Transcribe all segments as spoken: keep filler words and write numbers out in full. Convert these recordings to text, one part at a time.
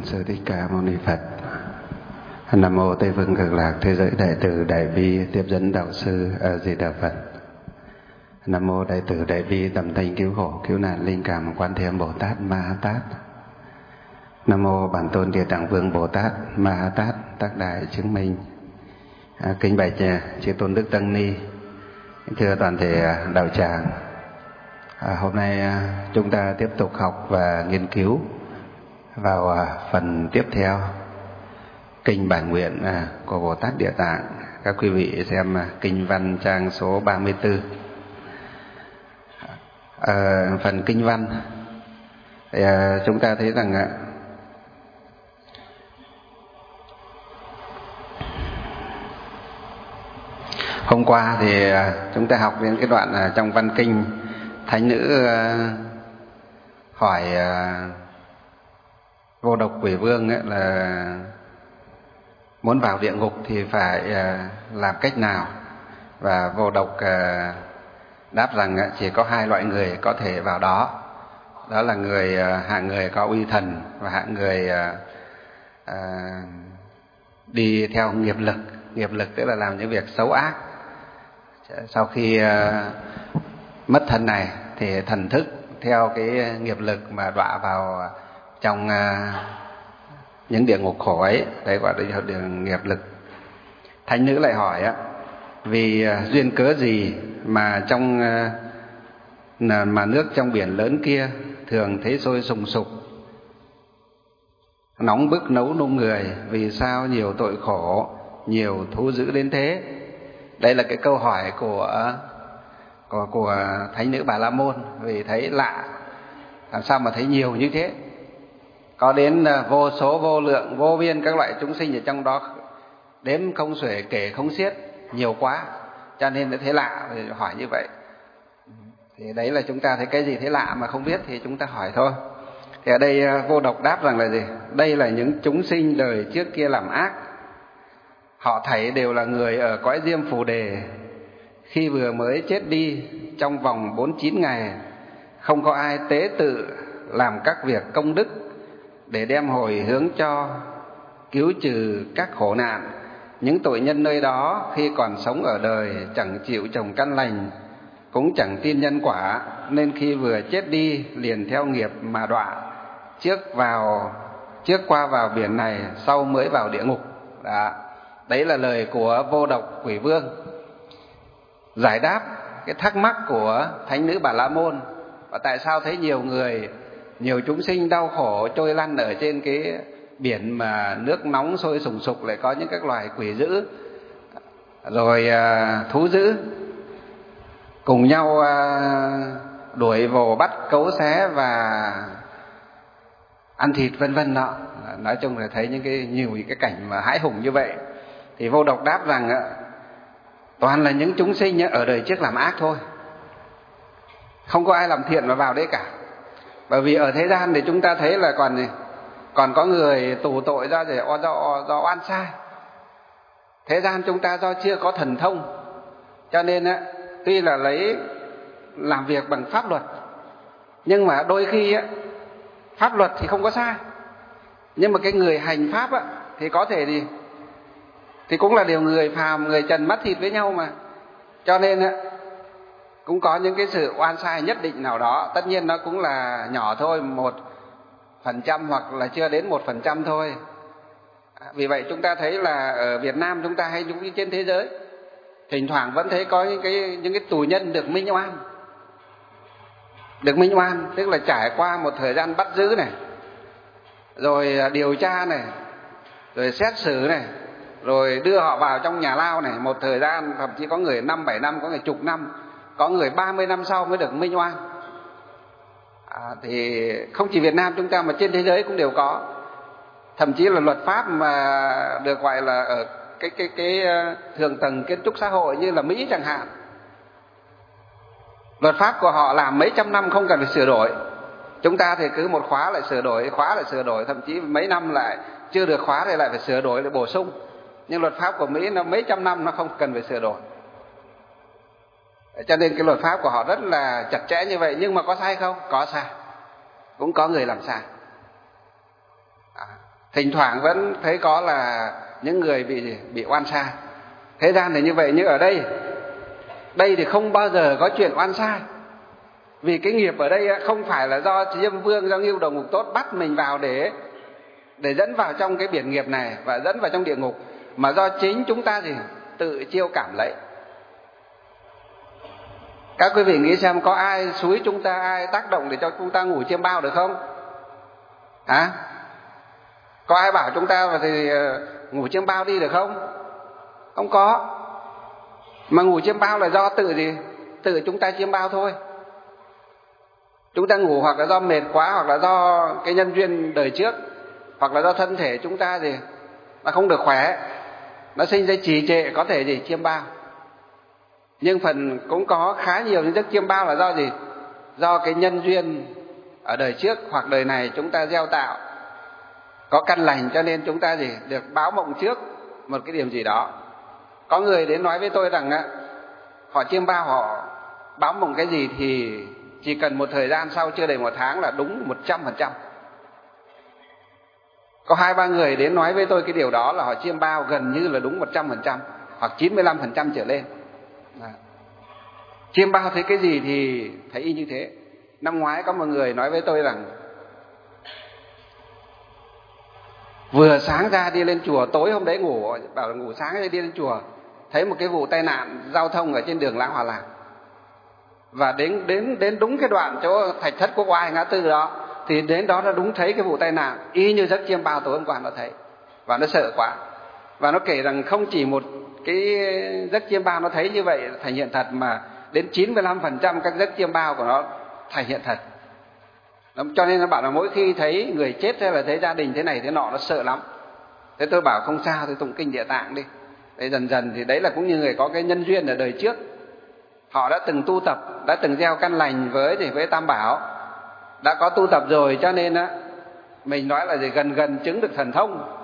Sư Thích Ca Mâu Ni Phật. Nam mô Tây Phương Cực Lạc Thế Giới Đại Từ Đại Bi Tiếp Dẫn Đạo Sư A Di Đà Phật. Nam mô Đại Từ Đại Bi Tầm Thanh Cứu Khổ Cứu Nạn Linh Cảm Quan Thế Âm Bồ Tát Ma Ha Tát. Nam mô Bản Tôn Địa Tạng Vương Bồ Tát Ma Ha Tát Tác Đại Chứng Minh. À, kính bạch chư tôn đức tăng ni, thưa toàn thể đạo tràng. À, hôm nay chúng ta tiếp tục học và nghiên cứu vào phần tiếp theo kinh bản nguyện của Bồ Tát Địa Tạng. Các quý vị xem kinh văn trang số ba mươi tư. À, phần kinh văn thì à, chúng ta thấy rằng à, hôm qua thì à, chúng ta học đến cái đoạn à, trong văn kinh thánh nữ à, hỏi à, Vô Độc Quỷ Vương ấy, là muốn vào địa ngục thì phải à, làm cách nào, và Vô Độc à, đáp rằng à, chỉ có hai loại người có thể vào đó. Đó là người à, hạng người có uy thần và hạng người à, à, đi theo nghiệp lực. Nghiệp lực tức là làm những việc xấu ác. Sau khi à, mất thân này thì thần thức theo cái nghiệp lực mà đọa vào trong à, những địa ngục khổ ấy, đấy gọi là đường nghiệp lực. Thánh nữ lại hỏi á, vì à, duyên cớ gì mà trong à, mà nước trong biển lớn kia thường thấy sôi sùng sục, nóng bức nấu nung người, vì sao nhiều tội khổ, nhiều thú dữ đến thế? Đây là cái câu hỏi của của, của thánh nữ Bà La Môn, vì thấy lạ, làm sao mà thấy nhiều như thế? Có đến vô số vô lượng vô biên các loại chúng sinh ở trong đó, đếm không xuể kể không xiết, nhiều quá, cho nên đã thấy lạ thì hỏi như vậy. Thì đấy là chúng ta thấy cái gì thấy lạ mà không biết thì chúng ta hỏi thôi. Thì ở đây Vô Độc đáp rằng là gì? Đây là những chúng sinh đời trước kia làm ác, họ thảy đều là người ở cõi Diêm Phù Đề. Khi vừa mới chết đi, trong vòng bốn mươi chín ngày, không có ai tế tự làm các việc công đức để đem hồi hướng cho cứu trừ các khổ nạn. Những tội nhân nơi đó khi còn sống ở đời chẳng chịu trồng căn lành, cũng chẳng tin nhân quả, nên khi vừa chết đi liền theo nghiệp mà đọa, trước vào trước qua vào biển này, sau mới vào địa ngục. Đó. Đấy là lời của Vô Độc Quỷ Vương giải đáp cái thắc mắc của thánh nữ Bà La Môn, và tại sao thấy nhiều người, nhiều chúng sinh đau khổ trôi lăn ở trên cái biển mà nước nóng sôi sùng sục, lại có những các loài quỷ dữ rồi à, thú dữ cùng nhau à, đuổi vồ bắt cấu xé và ăn thịt vân vân đó. Nói chung là thấy những cái nhiều cái cảnh mà hãi hùng như vậy. Thì Vô Độc đáp rằng á, toàn là những chúng sinh ở đời trước làm ác thôi, không có ai làm thiện mà vào đấy cả. Bởi vì ở thế gian thì chúng ta thấy là còn còn có người tù tội ra để do do oan sai. Thế gian chúng ta do chưa có thần thông, cho nên á, tuy là lấy làm việc bằng pháp luật, nhưng mà đôi khi á, pháp luật thì không có sai, nhưng mà cái người hành pháp á, thì có thể thì thì cũng là điều người phàm, người trần mắt thịt với nhau mà, cho nên á, cũng có những cái sự oan sai nhất định nào đó. Tất nhiên nó cũng là nhỏ thôi, một phần trăm hoặc là chưa đến một phần trăm thôi. Vì vậy chúng ta thấy là ở Việt Nam chúng ta hay cũng như trên thế giới, thỉnh thoảng vẫn thấy có những cái những cái tù nhân được minh oan, được minh oan tức là trải qua một thời gian bắt giữ này, rồi điều tra này, rồi xét xử này, rồi đưa họ vào trong nhà lao này một thời gian, thậm chí có người năm bảy năm, có người chục năm, có người ba mươi năm sau mới được minh oan. À, thì không chỉ Việt Nam chúng ta mà trên thế giới cũng đều có. Thậm chí là luật pháp mà được gọi là ở cái cái cái thượng tầng kiến trúc xã hội như là Mỹ chẳng hạn, luật pháp của họ làm mấy trăm năm không cần phải sửa đổi. Chúng ta thì cứ một khóa lại sửa đổi, khóa lại sửa đổi, thậm chí mấy năm lại chưa được khóa thì lại phải sửa đổi, lại bổ sung. Nhưng luật pháp của Mỹ nó mấy trăm năm nó không cần phải sửa đổi. Cho nên cái luật pháp của họ rất là chặt chẽ như vậy. Nhưng mà có sai không? Có sai, cũng có người làm sai. À, Thỉnh thoảng vẫn thấy có là những người bị bị oan sai. Thế gian thì như vậy, nhưng ở đây đây thì không bao giờ có chuyện oan sai. Vì cái nghiệp ở đây không phải là do Diêm Vương, do Ngưu Đầu Ngục Tốt bắt mình vào để để dẫn vào trong cái biển nghiệp này và dẫn vào trong địa ngục, mà do chính chúng ta gì tự chiêu cảm lấy. Các quý vị nghĩ xem, có ai xúi chúng ta, ai tác động để cho chúng ta ngủ chiêm bao được không? Hả? À? Có ai bảo chúng ta thì ngủ chiêm bao đi được không? Không có. Mà ngủ chiêm bao là do tự gì? Tự chúng ta chiêm bao thôi. Chúng ta ngủ hoặc là do mệt quá, hoặc là do cái nhân duyên đời trước, hoặc là do thân thể chúng ta gì nó không được khỏe, nó sinh ra trì trệ, có thể gì chiêm bao. Nhưng phần cũng có khá nhiều những giấc chiêm bao là do gì? Do cái nhân duyên ở đời trước hoặc đời này chúng ta gieo tạo có căn lành, cho nên chúng ta gì được báo mộng trước một cái điểm gì đó. Có người đến nói với tôi rằng á, họ chiêm bao, họ báo mộng cái gì thì chỉ cần một thời gian sau, chưa đầy một tháng là đúng một trăm phần trăm. Có hai ba người đến nói với tôi cái điều đó là họ chiêm bao gần như là đúng một trăm phần trăm hoặc chín mươi lăm phần trăm trở lên. Đó. Chiêm bao thấy cái gì thì thấy y như thế. Năm ngoái có một người nói với tôi rằng vừa sáng ra đi lên chùa, tối hôm đấy ngủ, bảo là ngủ sáng đi lên chùa, thấy một cái vụ tai nạn giao thông ở trên đường Lã Hòa Lạc. Và đến đến đến đúng cái đoạn chỗ Thạch Thất Quốc Oai ngã tư đó, thì đến đó nó đúng thấy cái vụ tai nạn y như giấc chiêm bao tối hôm qua nó thấy. Và nó sợ quá. Và nó kể rằng không chỉ một cái giấc chiêm bao nó thấy như vậy thành hiện thật, mà đến chín mươi lăm phần trăm các giấc chiêm bao của nó thành hiện thật. Cho nên nó bảo là mỗi khi thấy người chết hay là thấy gia đình thế này thế nọ nó sợ lắm. Thế tôi bảo không sao, thì tụng kinh Địa Tạng đi. Thế dần dần thì đấy là cũng như người có cái nhân duyên ở đời trước, họ đã từng tu tập, đã từng gieo căn lành với thì với Tam Bảo, đã có tu tập rồi, cho nên á mình nói là gì gần gần chứng được thần thông,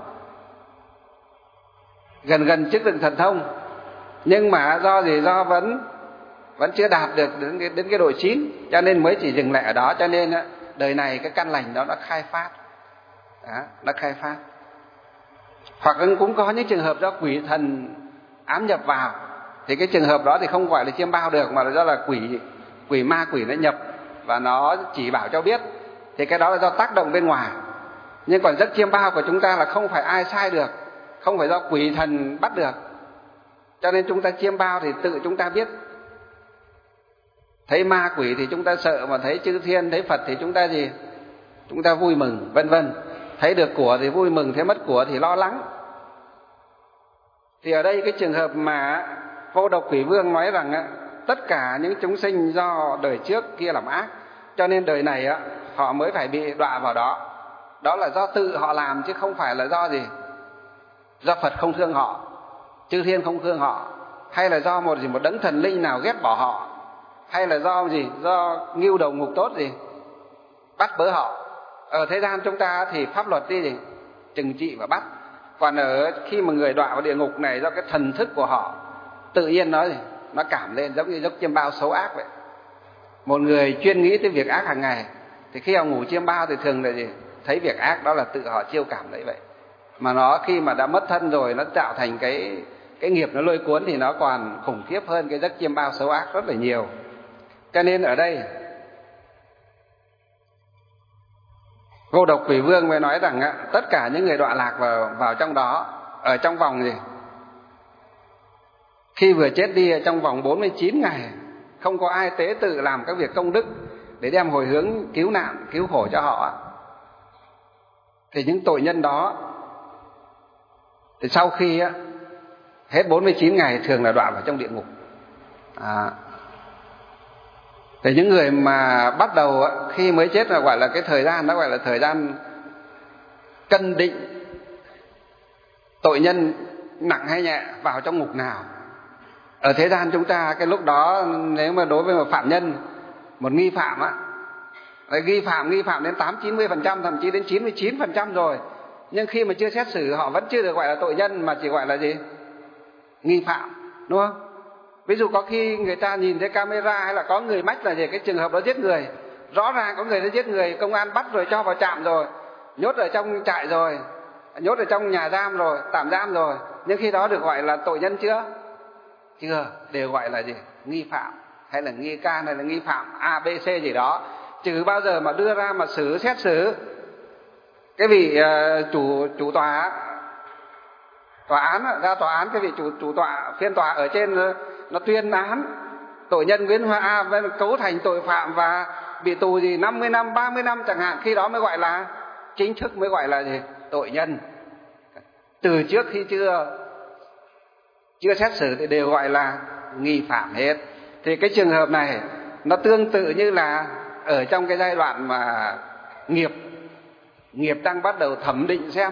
gần gần chứng được thần thông. Nhưng mà do gì do vẫn vẫn chưa đạt được đến cái, đến cái độ chín, cho nên mới chỉ dừng lại ở đó. Cho nên á đời này cái căn lành đó nó khai phát, đó, nó khai phát. Hoặc cũng có những trường hợp do quỷ thần ám nhập vào, thì cái trường hợp đó thì không gọi là chiêm bao được, mà là do là quỷ quỷ ma quỷ nó nhập và nó chỉ bảo cho biết, thì cái đó là do tác động bên ngoài. Nhưng còn giấc chiêm bao của chúng ta là không phải ai sai được, không phải do quỷ thần bắt được. Cho nên chúng ta chiêm bao thì tự chúng ta biết. Thấy ma quỷ thì chúng ta sợ, mà thấy chư thiên, thấy Phật thì chúng ta gì? Chúng ta vui mừng, vân vân. Thấy được của thì vui mừng, thấy mất của thì lo lắng. Thì ở đây cái trường hợp mà Vô Độc Quỷ Vương nói rằng á, tất cả những chúng sinh do đời trước kia làm ác, cho nên đời này á họ mới phải bị đọa vào đó. Đó là do tự họ làm, chứ không phải là do gì? Do Phật không thương họ, chư thiên không thương họ, hay là do một gì một đấng thần linh nào ghét bỏ họ, hay là do gì? Do Ngưu Đầu Ngục Tốt gì bắt bớ họ. Ở thế gian chúng ta thì pháp luật đi gì trừng trị và bắt. Còn ở khi mà người đọa vào địa ngục này, do cái thần thức của họ tự nhiên nó gì nó cảm lên, giống như giấc chiêm bao xấu ác vậy. Một người chuyên nghĩ tới việc ác hàng ngày, thì khi họ ngủ chiêm bao thì thường là gì? Thấy việc ác đó là tự họ chiêu cảm lấy vậy. Mà nó khi mà đã mất thân rồi, nó tạo thành cái cái nghiệp nó lôi cuốn, thì nó còn khủng khiếp hơn cái giấc chiêm bao xấu ác rất là nhiều. Cho nên ở đây Vô Độc Quỷ Vương mới nói rằng á, tất cả những người đọa lạc vào vào trong đó, ở trong vòng gì? Khi vừa chết đi, trong vòng bốn mươi chín ngày không có ai tế tự làm các việc công đức để đem hồi hướng cứu nạn, cứu khổ cho họ, thì những tội nhân đó thì sau khi á, hết bốn mươi chín ngày thường là đọa vào trong địa ngục. À, thì những người mà bắt đầu á, khi mới chết là gọi là cái thời gian đó gọi là thời gian cân định tội nhân nặng hay nhẹ vào trong ngục nào. Ở thế gian chúng ta cái lúc đó, nếu mà đối với một phạm nhân, một nghi phạm á, nghi phạm nghi phạm đến tám chín mươi phần trăm, thậm chí đến chín mươi chín phần trăm rồi, nhưng khi mà chưa xét xử họ vẫn chưa được gọi là tội nhân, mà chỉ gọi là gì? Nghi phạm, đúng không? Ví dụ có khi người ta nhìn thấy camera hay là có người mách là gì? Cái trường hợp đó giết người, rõ ràng có người đã giết người, công an bắt rồi, cho vào trạm rồi, nhốt ở trong trại rồi, nhốt ở trong nhà giam rồi, tạm giam rồi, nhưng khi đó được gọi là tội nhân chưa? Chưa, đều gọi là gì? Nghi phạm, hay là nghi can, hay là nghi phạm A, B, C gì đó. Chứ bao giờ mà đưa ra mà xử xét xử cái vị uh, chủ chủ tòa tòa án ra tòa án, cái vị chủ chủ tọa phiên tòa ở trên nó tuyên án tội nhân Nguyễn Hoa A cấu thành tội phạm và bị tù gì năm mươi năm, ba mươi năm chẳng hạn, khi đó mới gọi là chính thức, mới gọi là gì? Tội nhân. Từ trước khi chưa chưa xét xử thì đều gọi là nghi phạm hết. Thì cái trường hợp này nó tương tự như là ở trong cái giai đoạn mà nghiệp nghiệp đang bắt đầu thẩm định xem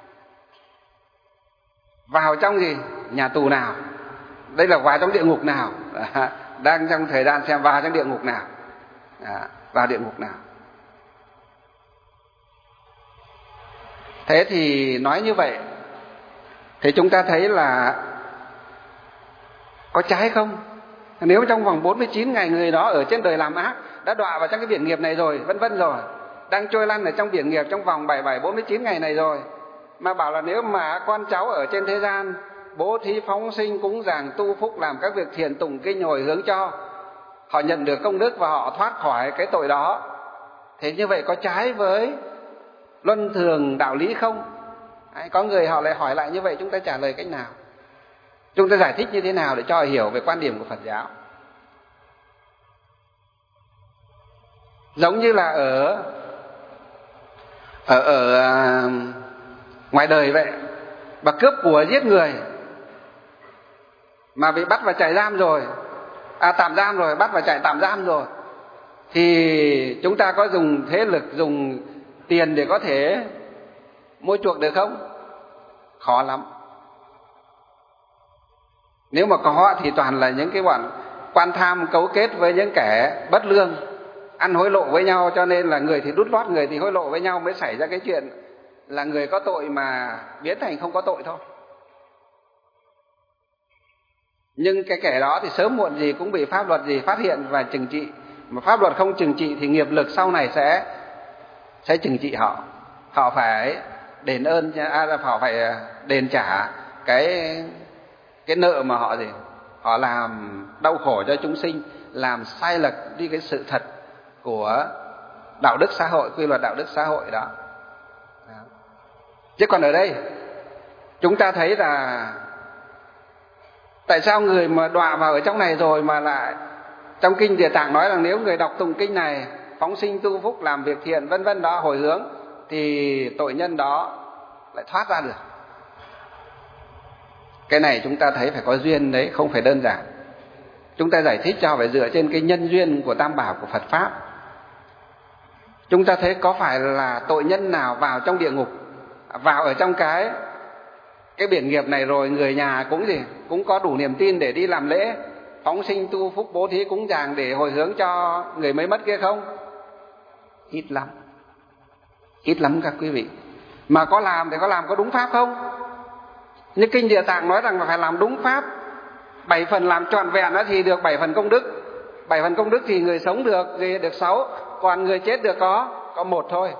vào trong gì nhà tù nào, đây là vào trong địa ngục nào, đang trong thời gian xem vào trong địa ngục nào, vào địa ngục nào. Thế thì nói như vậy thì chúng ta thấy là có trái không? Nếu trong vòng bốn mươi chín ngày người đó ở trên đời làm ác, đã đọa vào trong cái biển nghiệp này rồi, vân vân rồi, đang trôi lăn ở trong biển nghiệp trong vòng bảy mươi bảy, bốn mươi chín ngày này rồi, mà bảo là nếu mà con cháu ở trên thế gian bố thí phóng sinh cúng dường tu phúc làm các việc thiện tụng kinh hồi hướng cho, họ nhận được công đức và họ thoát khỏi cái tội đó, thế như vậy có trái với luân thường đạo lý không? Đấy, có người họ lại hỏi lại như vậy, chúng ta trả lời cách nào? Chúng ta giải thích như thế nào để cho họ hiểu về quan điểm của Phật giáo? Giống như là ở ở ở à, ngoài đời vậy, bà cướp của giết người mà bị bắt vào trại giam rồi, à tạm giam rồi, bắt vào trại tạm giam rồi, thì chúng ta có dùng thế lực, dùng tiền để có thể mua chuộc được không? Khó lắm. Nếu mà có thì toàn là những cái bọn quan tham cấu kết với những kẻ bất lương, ăn hối lộ với nhau, cho nên là người thì đút lót, người thì hối lộ với nhau, mới xảy ra cái chuyện là người có tội mà biến thành không có tội thôi. Nhưng cái kẻ đó thì sớm muộn gì cũng bị pháp luật gì phát hiện và trừng trị. Mà pháp luật không trừng trị thì nghiệp lực sau này sẽ sẽ trừng trị họ. Họ phải đền ơn, à, họ phải đền trả cái cái nợ mà họ gì họ làm đau khổ cho chúng sinh, làm sai lệch đi cái sự thật của đạo đức xã hội, quy luật đạo đức xã hội đó. Chứ còn ở đây chúng ta thấy là tại sao người mà đọa vào ở trong này rồi mà lại trong kinh Địa Tạng nói rằng nếu người đọc tụng kinh này phóng sinh tu phúc làm việc thiện vân vân đó, hồi hướng, thì tội nhân đó lại thoát ra được. Cái này chúng ta thấy phải có duyên đấy, không phải đơn giản. Chúng ta giải thích cho phải dựa trên cái nhân duyên của Tam Bảo của Phật Pháp. Chúng ta thấy có phải là tội nhân nào vào trong địa ngục, vào ở trong cái cái biển nghiệp này rồi, người nhà cũng gì cũng có đủ niềm tin để đi làm lễ phóng sinh tu phúc bố thí cúng dường để hồi hướng cho người mới mất kia không? Ít lắm, ít lắm các quý vị. Mà có làm thì có làm có đúng pháp không? Như kinh Địa Tạng nói rằng là phải làm đúng pháp, bảy phần làm trọn vẹn đó thì được bảy phần công đức. Bảy phần công đức thì người sống được thì được sáu, còn người chết được có có một thôi.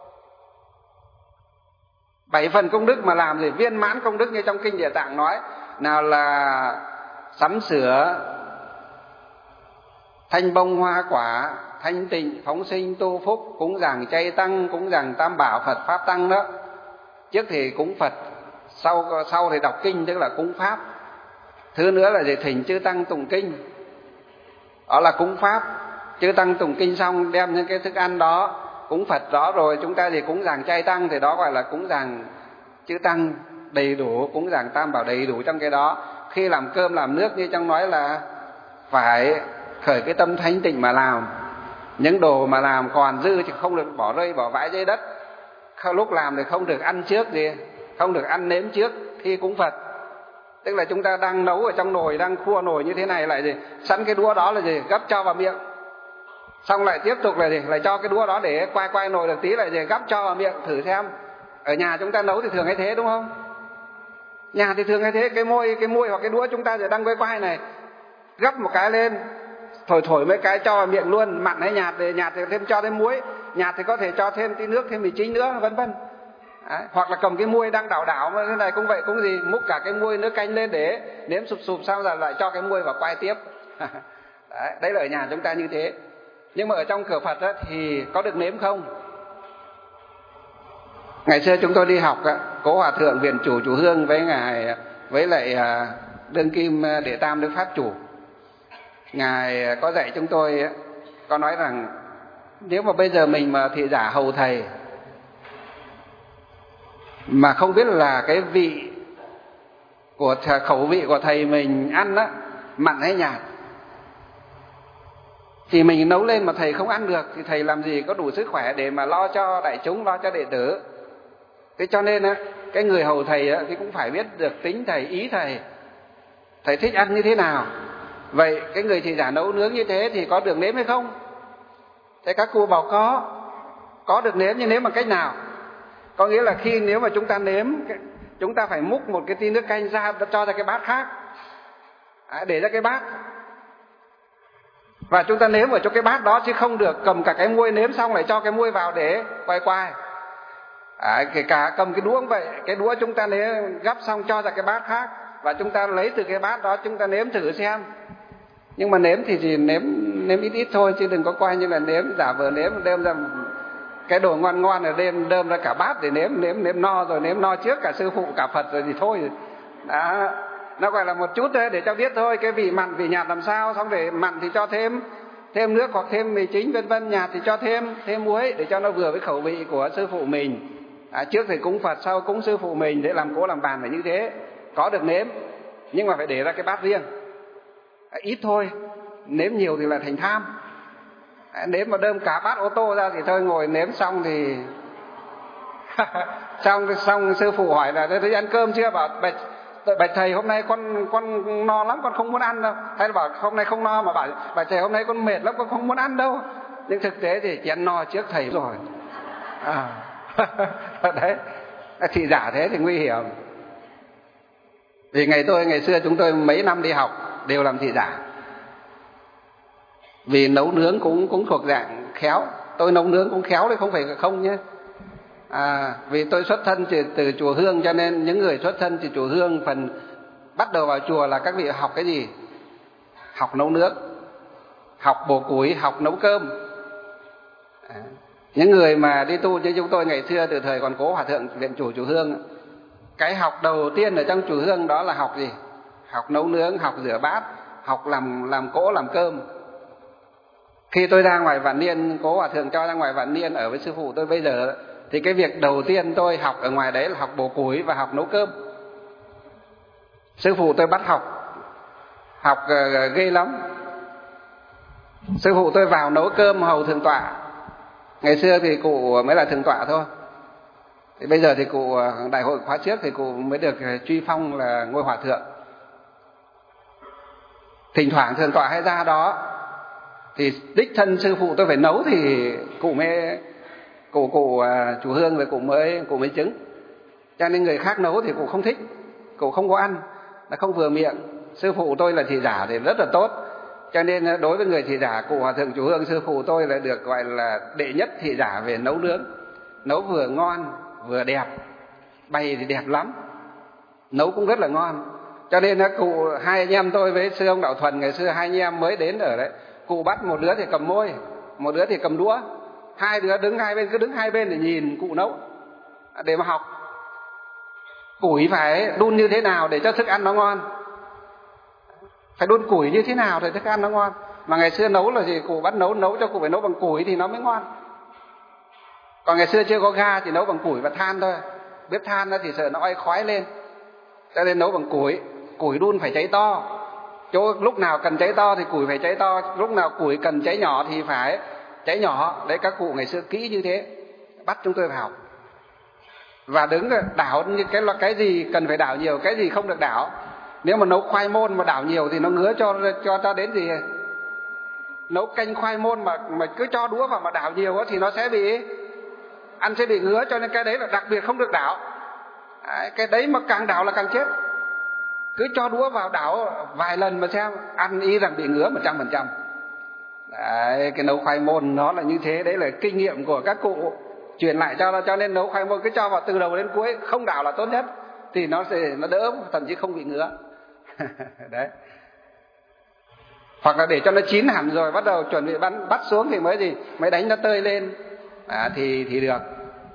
Bảy phần công đức mà làm thì viên mãn công đức như trong kinh Địa Tạng nói, nào là sắm sửa thanh bông hoa quả, thanh tịnh phóng sinh tu phúc, cúng dường chay tăng, cúng dường Tam Bảo Phật Pháp tăng đó. Trước thì cúng Phật, sau sau thì đọc kinh, tức là cúng pháp. Thứ nữa là để thỉnh chư tăng tụng kinh, đó là cúng pháp. Chư tăng tụng kinh xong đem những cái thức ăn đó cúng Phật đó, rồi chúng ta thì cúng dường chay tăng, thì đó gọi là cúng dường chư tăng đầy đủ, cúng dường Tam Bảo đầy đủ trong cái đó. Khi làm cơm làm nước như trong nói là phải khởi cái tâm thanh tịnh mà làm. Những đồ mà làm còn dư thì không được bỏ rơi bỏ vãi dưới đất. Lúc làm thì không được ăn trước gì, không được ăn nếm trước khi cúng Phật. Tức là chúng ta đang nấu ở trong nồi, đang khua nồi như thế này lại gì, sẵn cái đũa đó là gì, gắp cho vào miệng. Xong lại tiếp tục là gì, lại cho cái đũa đó để quay quay nồi được tí lại gì, gắp cho vào miệng thử xem. Ở nhà chúng ta nấu thì thường hay thế đúng không? Nhà thì thường hay thế, cái môi cái môi hoặc cái đũa chúng ta giờ đang quay quay này, gắp một cái lên, thổi thổi mấy cái cho vào miệng luôn, mặn hay nhạt thì nhạt thì thêm cho thêm muối, nhạt thì có thể cho thêm tí nước, thêm mì chính nữa, vân vân. Đấy, hoặc là cầm cái muôi đang đảo đảo mà thế này cũng vậy, cũng gì múc cả cái muôi nước canh lên để nếm sụp sụp, xong rồi lại cho cái muôi vào quay tiếp. Đấy, đấy là ở nhà chúng ta như thế. Nhưng mà ở trong cửa Phật á, thì có được nếm không? Ngày xưa chúng tôi đi học á, Cố Hòa Thượng Viện Chủ Chùa Hương với ngài với lại đương kim Đệ Tam Đức Pháp Chủ, ngài có dạy chúng tôi, có nói rằng nếu mà bây giờ mình mà thị giả hầu thầy mà không biết là cái vị của khẩu vị của thầy mình ăn á mặn hay nhạt, thì mình nấu lên mà thầy không ăn được thì thầy làm gì có đủ sức khỏe để mà lo cho đại chúng, lo cho đệ tử. Thế cho nên á, cái người hầu thầy á, thì cũng phải biết được tính thầy, ý thầy, thầy thích ăn như thế nào. Vậy cái người thị giả nấu nướng như thế thì có được nếm hay không? Thế các cụ bảo có, có được nếm, nhưng nếm bằng cách nào? Có nghĩa là khi nếu mà chúng ta nếm, chúng ta phải múc một cái tí nước canh ra, cho ra cái bát khác, để ra cái bát, và chúng ta nếm ở chỗ cái bát đó, chứ không được cầm cả cái muôi nếm xong lại cho cái muôi vào để quay quay. À, kể cả cầm cái đũa cũng vậy, cái đũa chúng ta nếm gắp xong cho ra cái bát khác, và chúng ta lấy từ cái bát đó chúng ta nếm thử xem. Nhưng mà nếm thì chỉ nếm nếm ít ít thôi, chứ đừng có coi như là nếm giả vờ nếm đem ra cái đồ ngon ngon rồi đem đơm ra cả bát để nếm, nếm nếm no rồi, nếm no trước cả sư phụ cả Phật rồi thì thôi. Đó, nó gọi là một chút thôi để cho biết thôi, cái vị mặn vị nhạt làm sao, xong để mặn thì cho thêm thêm nước hoặc thêm mì chính vân vân, nhạt thì cho thêm thêm muối để cho nó vừa với khẩu vị của sư phụ mình. À, trước thì cúng Phật, sau cúng sư phụ mình, để làm cỗ làm bàn phải như thế, có được nếm, nhưng mà phải để ra cái bát riêng. À, ít thôi, nếm nhiều thì là thành tham. À, nếm mà đơm cả bát ô tô ra thì thôi, ngồi nếm xong thì xong xong sư phụ hỏi là thấy ăn cơm chưa, bảo bạch, bạch thầy hôm nay con con no lắm, con không muốn ăn đâu. Hay là bảo hôm nay không no, mà bảo bạch thầy hôm nay con mệt lắm, con không muốn ăn đâu. Nhưng thực tế thì chỉ ăn no trước thầy rồi. À. Đấy, thị giả thế thì nguy hiểm. Vì ngày tôi ngày xưa chúng tôi mấy năm đi học đều làm thị giả. Vì nấu nướng cũng cũng thuộc dạng khéo. Tôi nấu nướng cũng khéo đấy, không phải không nhé. À, vì tôi xuất thân từ, từ chùa Hương, cho nên những người xuất thân từ chùa Hương phần bắt đầu vào chùa là các vị học cái gì? Học nấu nướng, học bổ củi, học nấu cơm. À, những người mà đi tu như chúng tôi ngày xưa từ thời còn Cố Hòa Thượng Viện Chủ Chùa Hương, cái học đầu tiên ở trong chùa Hương đó là học gì? Học nấu nướng, học rửa bát, học làm làm cỗ làm cơm. Khi tôi ra ngoài Vạn Niên, Cố Hòa Thượng cho ra ngoài Vạn Niên ở với sư phụ tôi bây giờ, thì cái việc đầu tiên tôi học ở ngoài đấy là học bổ củi và học nấu cơm. Sư phụ tôi bắt học, học uh, ghê lắm. Sư phụ tôi vào nấu cơm hầu thượng tọa. Ngày xưa thì cụ mới là thượng tọa thôi. Thì bây giờ thì cụ đại hội khóa trước thì cụ mới được truy phong là ngôi hòa thượng. Thỉnh thoảng thượng tọa hay ra đó thì đích thân sư phụ tôi phải nấu thì cụ mới cụ cụ chủ Hương rồi cụ mới cụ mới chứng. Cho nên người khác nấu thì cụ không thích, cụ không có ăn, là không vừa miệng. Sư phụ tôi là thị giả thì rất là tốt. Cho nên đối với người thị giả, cụ Hòa Thượng Chủ Hương sư phụ tôi là được gọi là đệ nhất thị giả về nấu nướng. Nấu vừa ngon vừa đẹp, bày thì đẹp lắm, nấu cũng rất là ngon. Cho nên cụ hai anh em tôi với sư ông Đạo Thuần ngày xưa hai anh em mới đến ở đấy, cụ bắt một đứa thì cầm môi, một đứa thì cầm đũa, hai đứa đứng hai bên, cứ đứng hai bên để nhìn cụ nấu để mà học. Củi phải đun như thế nào để cho thức ăn nó ngon, phải đun củi như thế nào để thức ăn nó ngon. Mà ngày xưa nấu là gì? Cụ bắt nấu nấu cho cụ phải nấu bằng củi thì nó mới ngon. Còn ngày xưa chưa có ga thì nấu bằng củi và than thôi. Bếp than đó thì sợ nó oi khói lên, cho nên nấu bằng củi. Củi đun phải cháy to, chỗ lúc nào cần cháy to thì củi phải cháy to, lúc nào củi cần cháy nhỏ thì phải cháy nhỏ. Đấy, các cụ ngày xưa kỹ như thế, bắt chúng tôi phải học. Và đứng đảo như cái là cái gì cần phải đảo nhiều, cái gì không được đảo. Nếu mà nấu khoai môn mà đảo nhiều thì nó ngứa cho cho ta đến gì. Nấu canh khoai môn mà mà cứ cho đũa vào mà đảo nhiều thì nó sẽ bị ăn sẽ bị ngứa, cho nên cái đấy là đặc biệt không được đảo. Đấy, cái đấy mà càng đảo là càng chết. Cứ cho đũa vào đảo vài lần mà xem, ăn y rằng bị ngứa một trăm phần trăm. Đấy, cái nấu khoai môn nó là như thế, đấy là kinh nghiệm của các cụ. chuyển lại cho cho nên nấu khoai môn cứ cho vào từ đầu đến cuối, không đảo là tốt nhất, thì nó sẽ nó đỡ, thậm chí không bị ngứa. Đấy. Hoặc là để cho nó chín hẳn rồi bắt đầu chuẩn bị bắt, bắt xuống thì mới gì mới đánh nó tơi lên, à, thì thì được.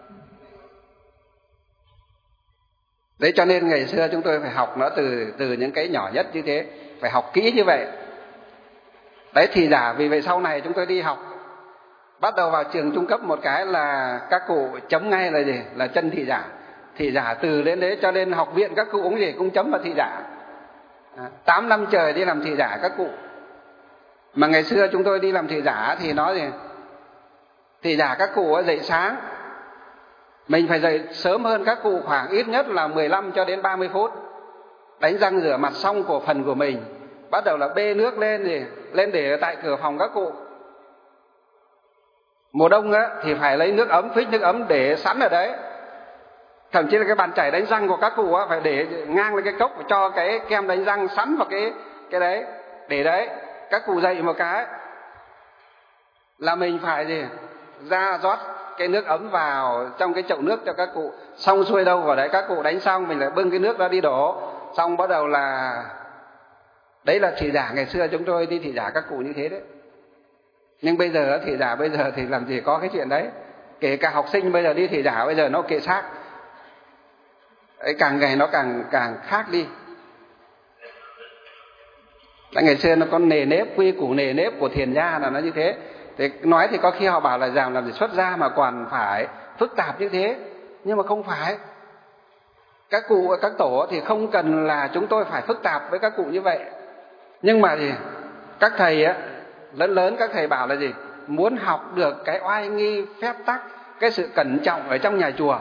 Đấy, cho nên ngày xưa chúng tôi phải học nó từ từ những cái nhỏ nhất như thế, phải học kỹ như vậy. Đấy, thì giả vì vậy sau này chúng tôi đi học, bắt đầu vào trường trung cấp một cái là các cụ chấm ngay là gì, là chân thị giả. Thị giả từ đến đấy, cho nên học viện các cụ cũng gì cũng chấm vào thị giả. À, tám năm trời đi làm thị giả các cụ. Mà ngày xưa chúng tôi đi làm thị giả thì nói gì, thị giả các cụ dậy sáng, mình phải dậy sớm hơn các cụ khoảng ít nhất là mười lăm cho đến ba mươi phút. Đánh răng rửa mặt xong của phần của mình, bắt đầu là bê nước lên gì, lên để tại cửa phòng các cụ. Mùa đông á thì phải lấy nước ấm, phích nước ấm để sẵn ở đấy. Thậm chí là cái bàn chải đánh răng của các cụ á phải để ngang lên cái cốc, cho cái kem đánh răng sẵn vào cái cái đấy, để đấy. Các cụ dậy một cái là mình phải gì, ra rót cái nước ấm vào trong cái chậu nước cho các cụ, xong xuôi đâu vào đấy, các cụ đánh xong mình lại bưng cái nước ra đi đổ, xong bắt đầu là đấy là thị giả. Ngày xưa chúng tôi đi thị giả các cụ như thế đấy. Nhưng bây giờ thị giả bây giờ thì làm gì có cái chuyện đấy. Kể cả học sinh bây giờ đi thị giả bây giờ nó kệ xác. Đấy, càng ngày nó càng càng khác đi. Là ngày xưa nó có nề nếp, quy củ nề nếp của thiền gia là nó như thế. Thì nói thì có khi họ bảo là rằng làm gì xuất gia mà còn phải phức tạp như thế. Nhưng mà không phải. Các cụ, các tổ thì không cần là chúng tôi phải phức tạp với các cụ như vậy. Nhưng mà thì các thầy á, lớn lớn các thầy bảo là gì, muốn học được cái oai nghi phép tắc, cái sự cẩn trọng ở trong nhà chùa,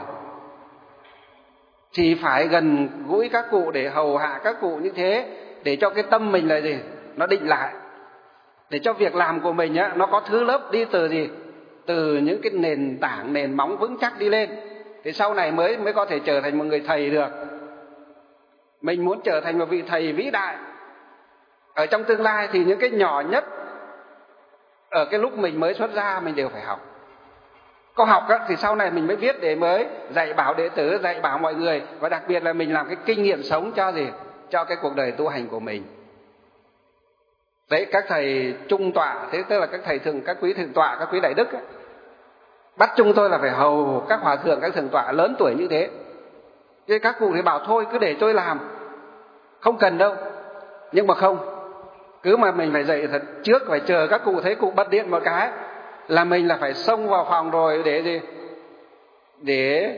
thì phải gần gũi các cụ để hầu hạ các cụ như thế, để cho cái tâm mình là gì, nó định lại, để cho việc làm của mình á, nó có thứ lớp đi từ gì, từ những cái nền tảng, nền móng vững chắc đi lên, thì sau này mới mới có thể trở thành một người thầy được. Mình muốn trở thành một vị thầy vĩ đại ở trong tương lai thì những cái nhỏ nhất ở cái lúc mình mới xuất gia mình đều phải học. Có học á, thì sau này mình mới biết để mới dạy bảo đệ tử, dạy bảo mọi người, và đặc biệt là mình làm cái kinh nghiệm sống cho gì, cho cái cuộc đời tu hành của mình. Đấy, các thầy trung tọa, thế tức là các thầy thường, các quý thượng tọa, các quý đại đức ấy, bắt chúng tôi là phải hầu các hòa thượng, các thượng tọa lớn tuổi như thế. Thế các cụ thì bảo thôi cứ để tôi làm, không cần đâu. Nhưng mà không, cứ mà mình phải dậy thật trước, phải chờ các cụ thấy cụ bật điện một cái là mình là phải xông vào phòng rồi để gì, để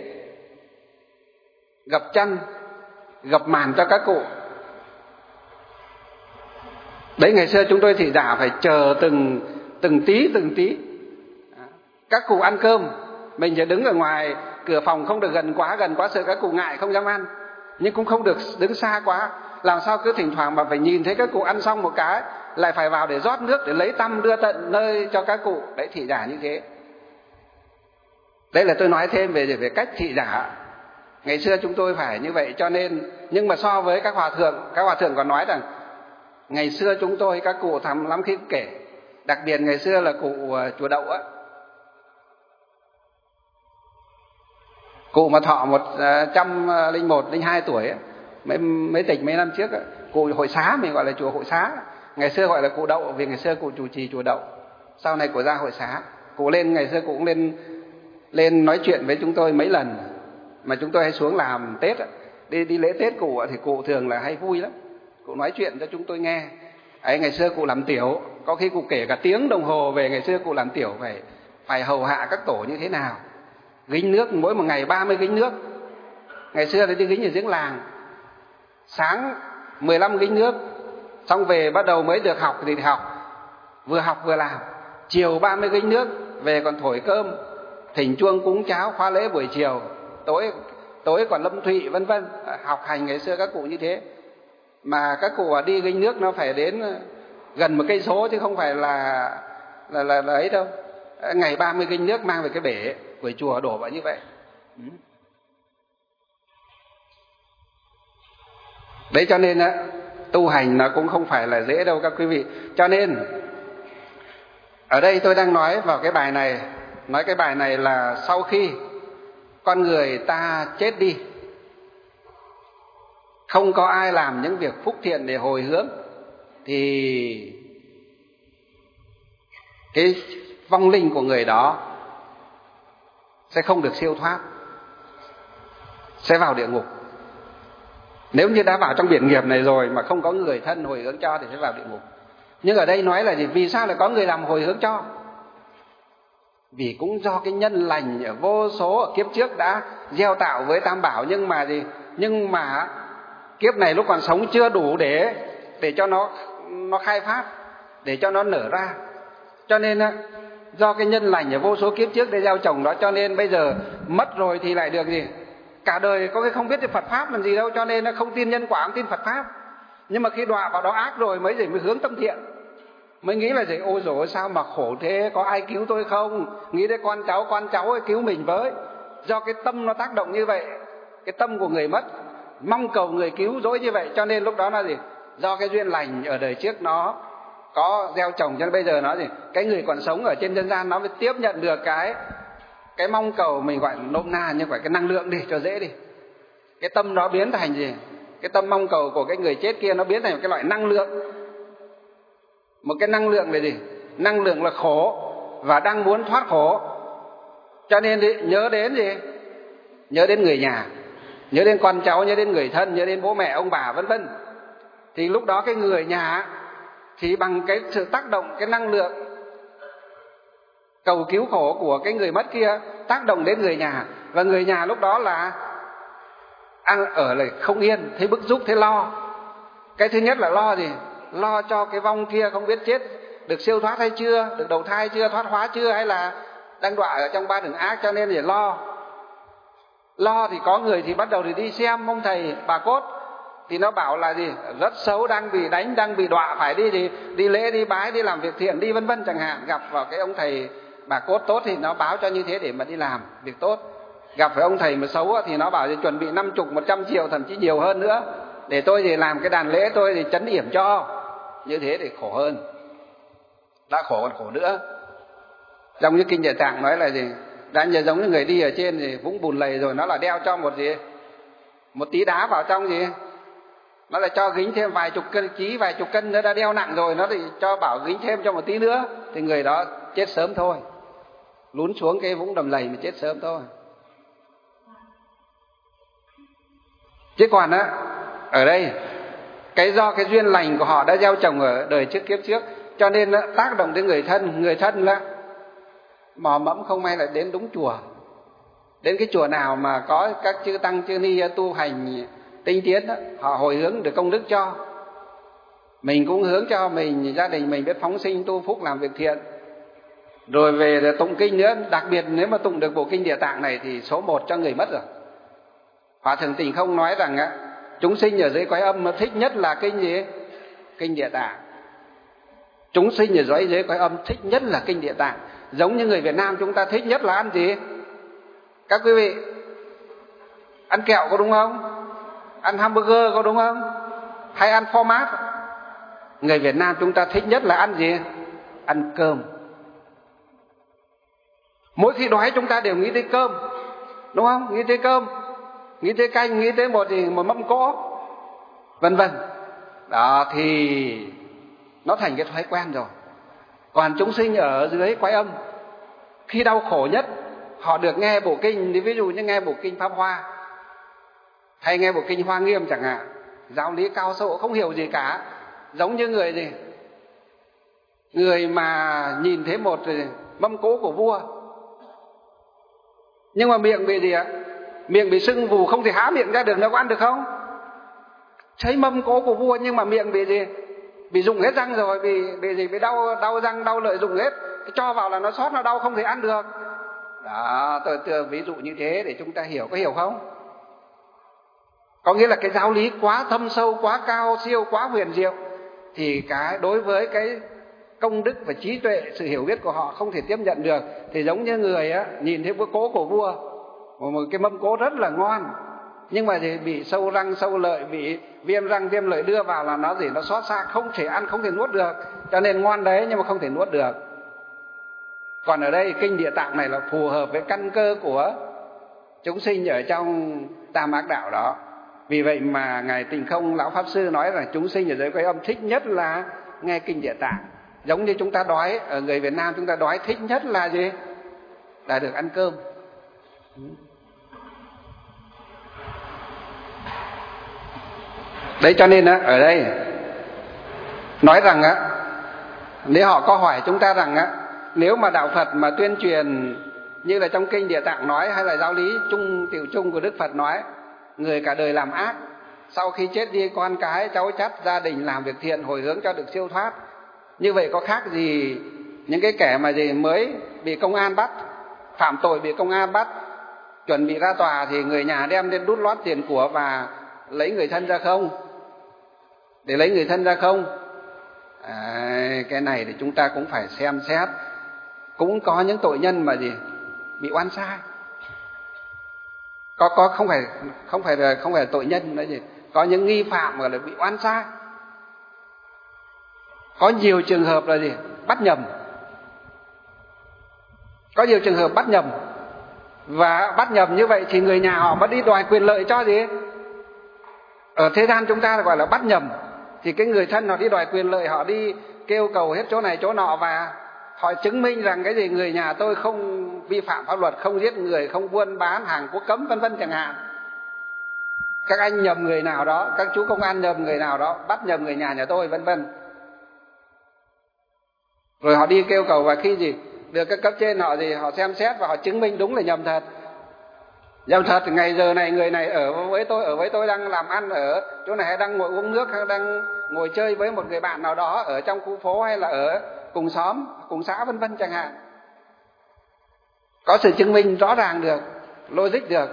gập chân, gập màn cho các cụ. Đấy, ngày xưa chúng tôi thì giả phải chờ từng từng tí từng tí. Các cụ ăn cơm, mình chỉ đứng ở ngoài cửa phòng, không được gần quá, gần quá sợ các cụ ngại không dám ăn, nhưng cũng không được đứng xa quá. Làm sao cứ thỉnh thoảng mà phải nhìn thấy các cụ ăn xong một cái lại phải vào để rót nước, để lấy tăm đưa tận nơi cho các cụ. Đấy, thị giả như thế. Đây là tôi nói thêm về về cách thị giả. Ngày xưa chúng tôi phải như vậy, cho nên nhưng mà so với các hòa thượng, các hòa thượng còn nói rằng ngày xưa chúng tôi, các cụ thầm lắm khi kể, đặc biệt ngày xưa là cụ chùa Đậu á, cụ mà thọ một trăm linh một, linh hai tuổi ấy, mấy mấy tịch mấy năm trước ấy, cụ Hội Xá, mình gọi là chùa Hội Xá, ngày xưa gọi là cụ Đậu vì ngày xưa cụ chủ trì chùa Đậu, sau này cụ ra Hội Xá. Cụ lên, ngày xưa cụ cũng lên lên nói chuyện với chúng tôi mấy lần, mà chúng tôi hay xuống làm Tết ấy, đi đi lễ Tết cụ thì cụ thường là hay vui lắm, cụ nói chuyện cho chúng tôi nghe. Ấy, ngày xưa cụ làm tiểu, có khi cụ kể cả tiếng đồng hồ về ngày xưa cụ làm tiểu phải phải hầu hạ các tổ như thế nào. Gính nước mỗi một ngày ba mươi gính nước. Ngày xưa thì đi gính ở giếng làng, sáng mười lăm gính nước, xong về bắt đầu mới được học thì học, vừa học vừa làm. Chiều ba mươi gính nước, về còn thổi cơm, thỉnh chuông cúng cháo, khóa lễ buổi chiều, tối tối còn lâm thụy vân vân. Học hành ngày xưa các cụ như thế. Mà các cụ đi gính nước nó phải đến gần một cây số chứ không phải là là là, là ấy đâu. Ngày ba mươi gính nước mang về cái bể của chùa đổ vào như vậy. Đấy, cho nên á, tu hành nó cũng không phải là dễ đâu các quý vị. Cho nên ở đây tôi đang nói vào cái bài này nói cái bài này là sau khi con người ta chết đi, không có ai làm những việc phúc thiện để hồi hướng, thì cái vong linh của người đó sẽ không được siêu thoát, sẽ vào địa ngục. Nếu như đã vào trong biển nghiệp này rồi mà không có người thân hồi hướng cho thì sẽ vào địa ngục. Nhưng ở đây nói là gì? Vì sao lại có người làm hồi hướng cho? Vì cũng do cái nhân lành ở vô số ở kiếp trước đã gieo tạo với Tam Bảo, nhưng mà gì? Nhưng mà kiếp này lúc còn sống chưa đủ để để cho nó nó khai phát, để cho nó nở ra. Cho nên do cái nhân lành ở vô số kiếp trước để gieo trồng đó, cho nên bây giờ mất rồi thì lại được gì? Cả đời có cái không biết cái Phật pháp làm gì đâu, cho nên nó không tin nhân quả, không tin Phật pháp. Nhưng mà khi đọa vào đó ác rồi mới gì? Mới hướng tâm thiện, mới nghĩ là gì? Ôi dồi sao mà khổ thế, có ai cứu tôi không? Nghĩ đến con cháu, con cháu ấy cứu mình với. Do cái tâm nó tác động như vậy, cái tâm của người mất mong cầu người cứu rỗi như vậy, cho nên lúc đó là gì? Do cái duyên lành ở đời trước nó có gieo trồng, cho nên bây giờ nó gì? Cái người còn sống ở trên nhân gian nó mới tiếp nhận được cái cái mong cầu, mình gọi nôm na như gọi cái năng lượng đi cho dễ đi. Cái tâm đó biến thành gì? Cái tâm mong cầu của cái người chết kia nó biến thành một cái loại năng lượng. Một cái năng lượng là gì? Năng lượng là khổ và đang muốn thoát khổ. Cho nên thì nhớ đến gì? Nhớ đến người nhà, nhớ đến con cháu, nhớ đến người thân, nhớ đến bố mẹ ông bà vân vân. Thì lúc đó cái người nhà thì bằng cái sự tác động, cái năng lượng cầu cứu khổ của cái người mất kia tác động đến người nhà, và người nhà lúc đó là ăn ở lại không yên, thấy bức rúc, thấy lo. Cái thứ nhất là lo gì? Lo cho cái vong kia không biết chết được siêu thoát hay chưa, được đầu thai chưa, thoát hóa chưa, hay là đang đọa ở trong ba đường ác, cho nên để lo. Lo thì có người thì bắt đầu thì đi xem ông thầy bà cốt, thì nó bảo là gì? Rất xấu, đang bị đánh, đang bị đọa, phải đi gì? Đi lễ, đi bái, đi làm việc thiện, đi vân vân chẳng hạn. Gặp vào cái ông thầy bà cốt tốt thì nó báo cho như thế để mà đi làm việc tốt. Gặp phải ông thầy mà xấu thì nó bảo thì chuẩn bị năm chục, một trăm triệu, thậm chí nhiều hơn nữa, để tôi thì làm cái đàn lễ tôi thì trấn yểm cho. Như thế thì khổ hơn, đã khổ còn khổ nữa. Trong như Kinh Địa Tạng nói là gì? Đã như giống như người đi ở trên thì vũng bùn lầy rồi, nó là đeo cho một gì? Một tí đá vào trong gì? Nó lại cho gính thêm vài chục cân chí, vài chục cân nữa, đã đeo nặng rồi, nó thì cho bảo gính thêm cho một tí nữa, thì người đó chết sớm thôi, lún xuống cái vũng đầm lầy mà chết sớm thôi. Chứ còn á, ở đây cái do cái duyên lành của họ đã gieo trồng ở đời trước kiếp trước, cho nên á, tác động đến người thân. Người thân là mò mẫm không may lại đến đúng chùa, đến cái chùa nào mà có các chư tăng chư ni tu hành tinh tiến đó, họ hồi hướng được công đức cho mình, cũng hướng cho mình, gia đình mình biết phóng sinh tu phúc làm việc thiện, rồi về tụng kinh nữa. Đặc biệt nếu mà tụng được bộ Kinh Địa Tạng này thì số một cho người mất rồi. Hòa Thượng Tình Không nói rằng á, chúng sinh ở dưới cõi âm mà thích nhất là kinh gì? Kinh Địa Tạng. Chúng sinh ở dưới dưới cõi âm thích nhất là Kinh Địa Tạng. Giống như người Việt Nam chúng ta thích nhất là ăn gì? Các quý vị, ăn kẹo có đúng không? Ăn hamburger có đúng không? Hay ăn format? Người Việt Nam chúng ta thích nhất là ăn gì? Ăn cơm. Mỗi khi đói chúng ta đều nghĩ tới cơm, đúng không? Nghĩ tới cơm, nghĩ tới canh, nghĩ tới một gì, một mâm cỗ, vân vân. Đó thì nó thành cái thói quen rồi. Còn chúng sinh ở dưới cõi âm, khi đau khổ nhất, họ được nghe bộ kinh, ví dụ như nghe bộ kinh Pháp Hoa, hay nghe bộ kinh Hoa Nghiêm chẳng hạn, giáo lý cao sâu không hiểu gì cả, giống như người gì, người mà nhìn thấy một mâm cỗ của vua, nhưng mà miệng bị gì ạ? Miệng bị sưng vù, không thể há miệng ra được, nó có ăn được không? Thấy mâm cỗ của vua nhưng mà miệng bị gì? Bị rụng hết răng rồi, bị bị gì? Bị đau đau răng, đau lợi dụng hết, cho vào là nó sót, nó đau, không thể ăn được. Đó, tôi, tôi ví dụ như thế để chúng ta hiểu, có hiểu không? Có nghĩa là cái giáo lý quá thâm sâu, quá cao siêu, quá huyền diệu, thì cái đối với cái công đức và trí tuệ, sự hiểu biết của họ không thể tiếp nhận được. Thì giống như người á, nhìn thấy bữa cỗ của vua, một cái mâm cỗ rất là ngon, nhưng mà thì bị sâu răng sâu lợi, bị viêm răng viêm lợi đưa vào là nó gì, nó xót xa, không thể ăn, không thể nuốt được. Cho nên ngon đấy nhưng mà không thể nuốt được. Còn ở đây kinh Địa Tạng này là phù hợp với căn cơ của chúng sinh ở trong tam ác đạo đó. Vì vậy mà Ngài Tịnh Không Lão Pháp Sư nói rằng chúng sinh ở giới Quay Âm thích nhất là nghe kinh Địa Tạng. Giống như chúng ta đói, ở người Việt Nam chúng ta đói thích nhất là gì? Là được ăn cơm. Đấy cho nên á, ở đây nói rằng á, nếu họ có hỏi chúng ta rằng á, nếu mà đạo Phật mà tuyên truyền như là trong kinh Địa Tạng nói, hay là giáo lý chung tiểu chung của Đức Phật nói, người cả đời làm ác, sau khi chết đi con cái cháu chắt gia đình làm việc thiện hồi hướng cho được siêu thoát, như vậy có khác gì những cái kẻ mà gì mới bị công an bắt, phạm tội bị công an bắt, chuẩn bị ra tòa thì người nhà đem lên đút lót tiền của và lấy người thân ra không? Để lấy người thân ra không? À, cái này thì chúng ta cũng phải xem xét. Cũng có những tội nhân mà gì bị oan sai. Có có không phải không phải là không phải là tội nhân nữa gì, có những nghi phạm mà là bị oan sai. Có nhiều trường hợp là gì bắt nhầm. Có nhiều trường hợp bắt nhầm. Và bắt nhầm như vậy thì người nhà họ mới đi đòi quyền lợi cho gì? Ở thế gian chúng ta gọi là bắt nhầm. Thì cái người thân họ đi đòi quyền lợi, họ đi kêu cầu hết chỗ này chỗ nọ, và họ chứng minh rằng cái gì người nhà tôi không vi phạm pháp luật, không giết người, không buôn bán hàng quốc cấm vân vân chẳng hạn. Các anh nhầm người nào đó, các chú công an nhầm người nào đó, bắt nhầm người nhà nhà tôi vân vân. Rồi họ đi kêu cầu, và khi gì được các cấp trên họ gì họ xem xét và họ chứng minh đúng là nhầm thật. Nhầm thật, ngày giờ này người này ở với tôi, ở với tôi đang làm ăn ở chỗ này, hay đang ngồi uống nước, hay đang ngồi chơi với một người bạn nào đó ở trong khu phố, hay là ở cùng xóm, cùng xã vân vân chẳng hạn. Có sự chứng minh rõ ràng được, logic được,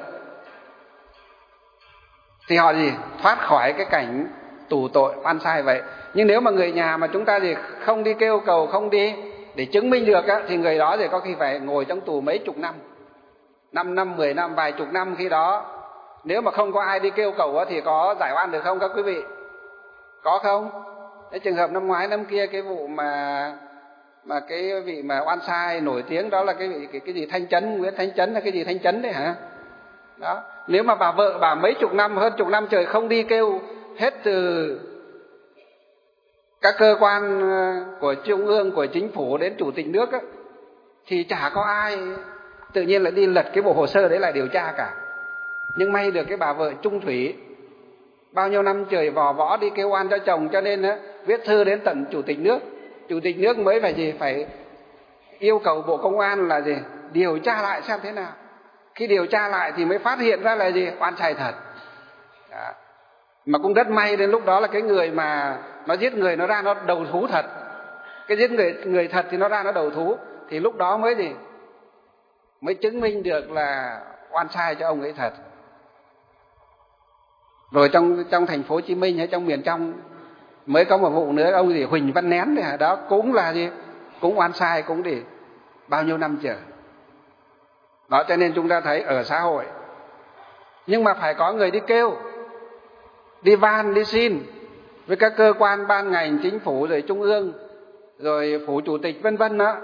thì họ gì thoát khỏi cái cảnh tù tội oan sai vậy. Nhưng nếu mà người nhà mà chúng ta gì không đi kêu cầu, không đi để chứng minh được á, thì người đó thì có khi phải ngồi trong tù mấy chục năm, năm năm, mười năm, vài chục năm. Khi đó nếu mà không có ai đi kêu cầu á, thì có giải oan được không các quý vị? Có không? Cái trường hợp năm ngoái năm kia, cái vụ mà mà cái vị mà oan sai nổi tiếng đó là cái vị cái, cái gì Thanh Chấn, Nguyễn Thanh Chấn hay cái gì Thanh Chấn đấy hả? Đó, nếu mà bà vợ bà mấy chục năm, hơn chục năm trời không đi kêu hết từ các cơ quan của trung ương, của chính phủ đến chủ tịch nước á, thì chả có ai tự nhiên lại đi lật cái bộ hồ sơ đấy lại điều tra cả. Nhưng may được cái bà vợ trung thủy, bao nhiêu năm trời vò võ đi kêu oan cho chồng, cho nên á, viết thư đến tận chủ tịch nước. Chủ tịch nước mới phải gì phải yêu cầu Bộ Công an là gì điều tra lại xem thế nào. Khi điều tra lại thì mới phát hiện ra là gì oan sai thật. Đó. Mà cũng rất may đến lúc đó là cái người mà nó giết người nó ra nó đầu thú thật. Cái giết người người thật thì nó ra nó đầu thú, thì lúc đó mới gì mới chứng minh được là oan sai cho ông ấy thật. Rồi trong trong thành phố Hồ Chí Minh hay trong miền trong mới có một vụ nữa, ông gì Huỳnh Văn Nén này, đó cũng là gì cũng oan sai, cũng đi bao nhiêu năm chờ. Đó, cho nên chúng ta thấy ở xã hội, nhưng mà phải có người đi kêu, đi van, đi xin với các cơ quan ban ngành chính phủ, rồi trung ương, rồi phủ chủ tịch vân vân đó,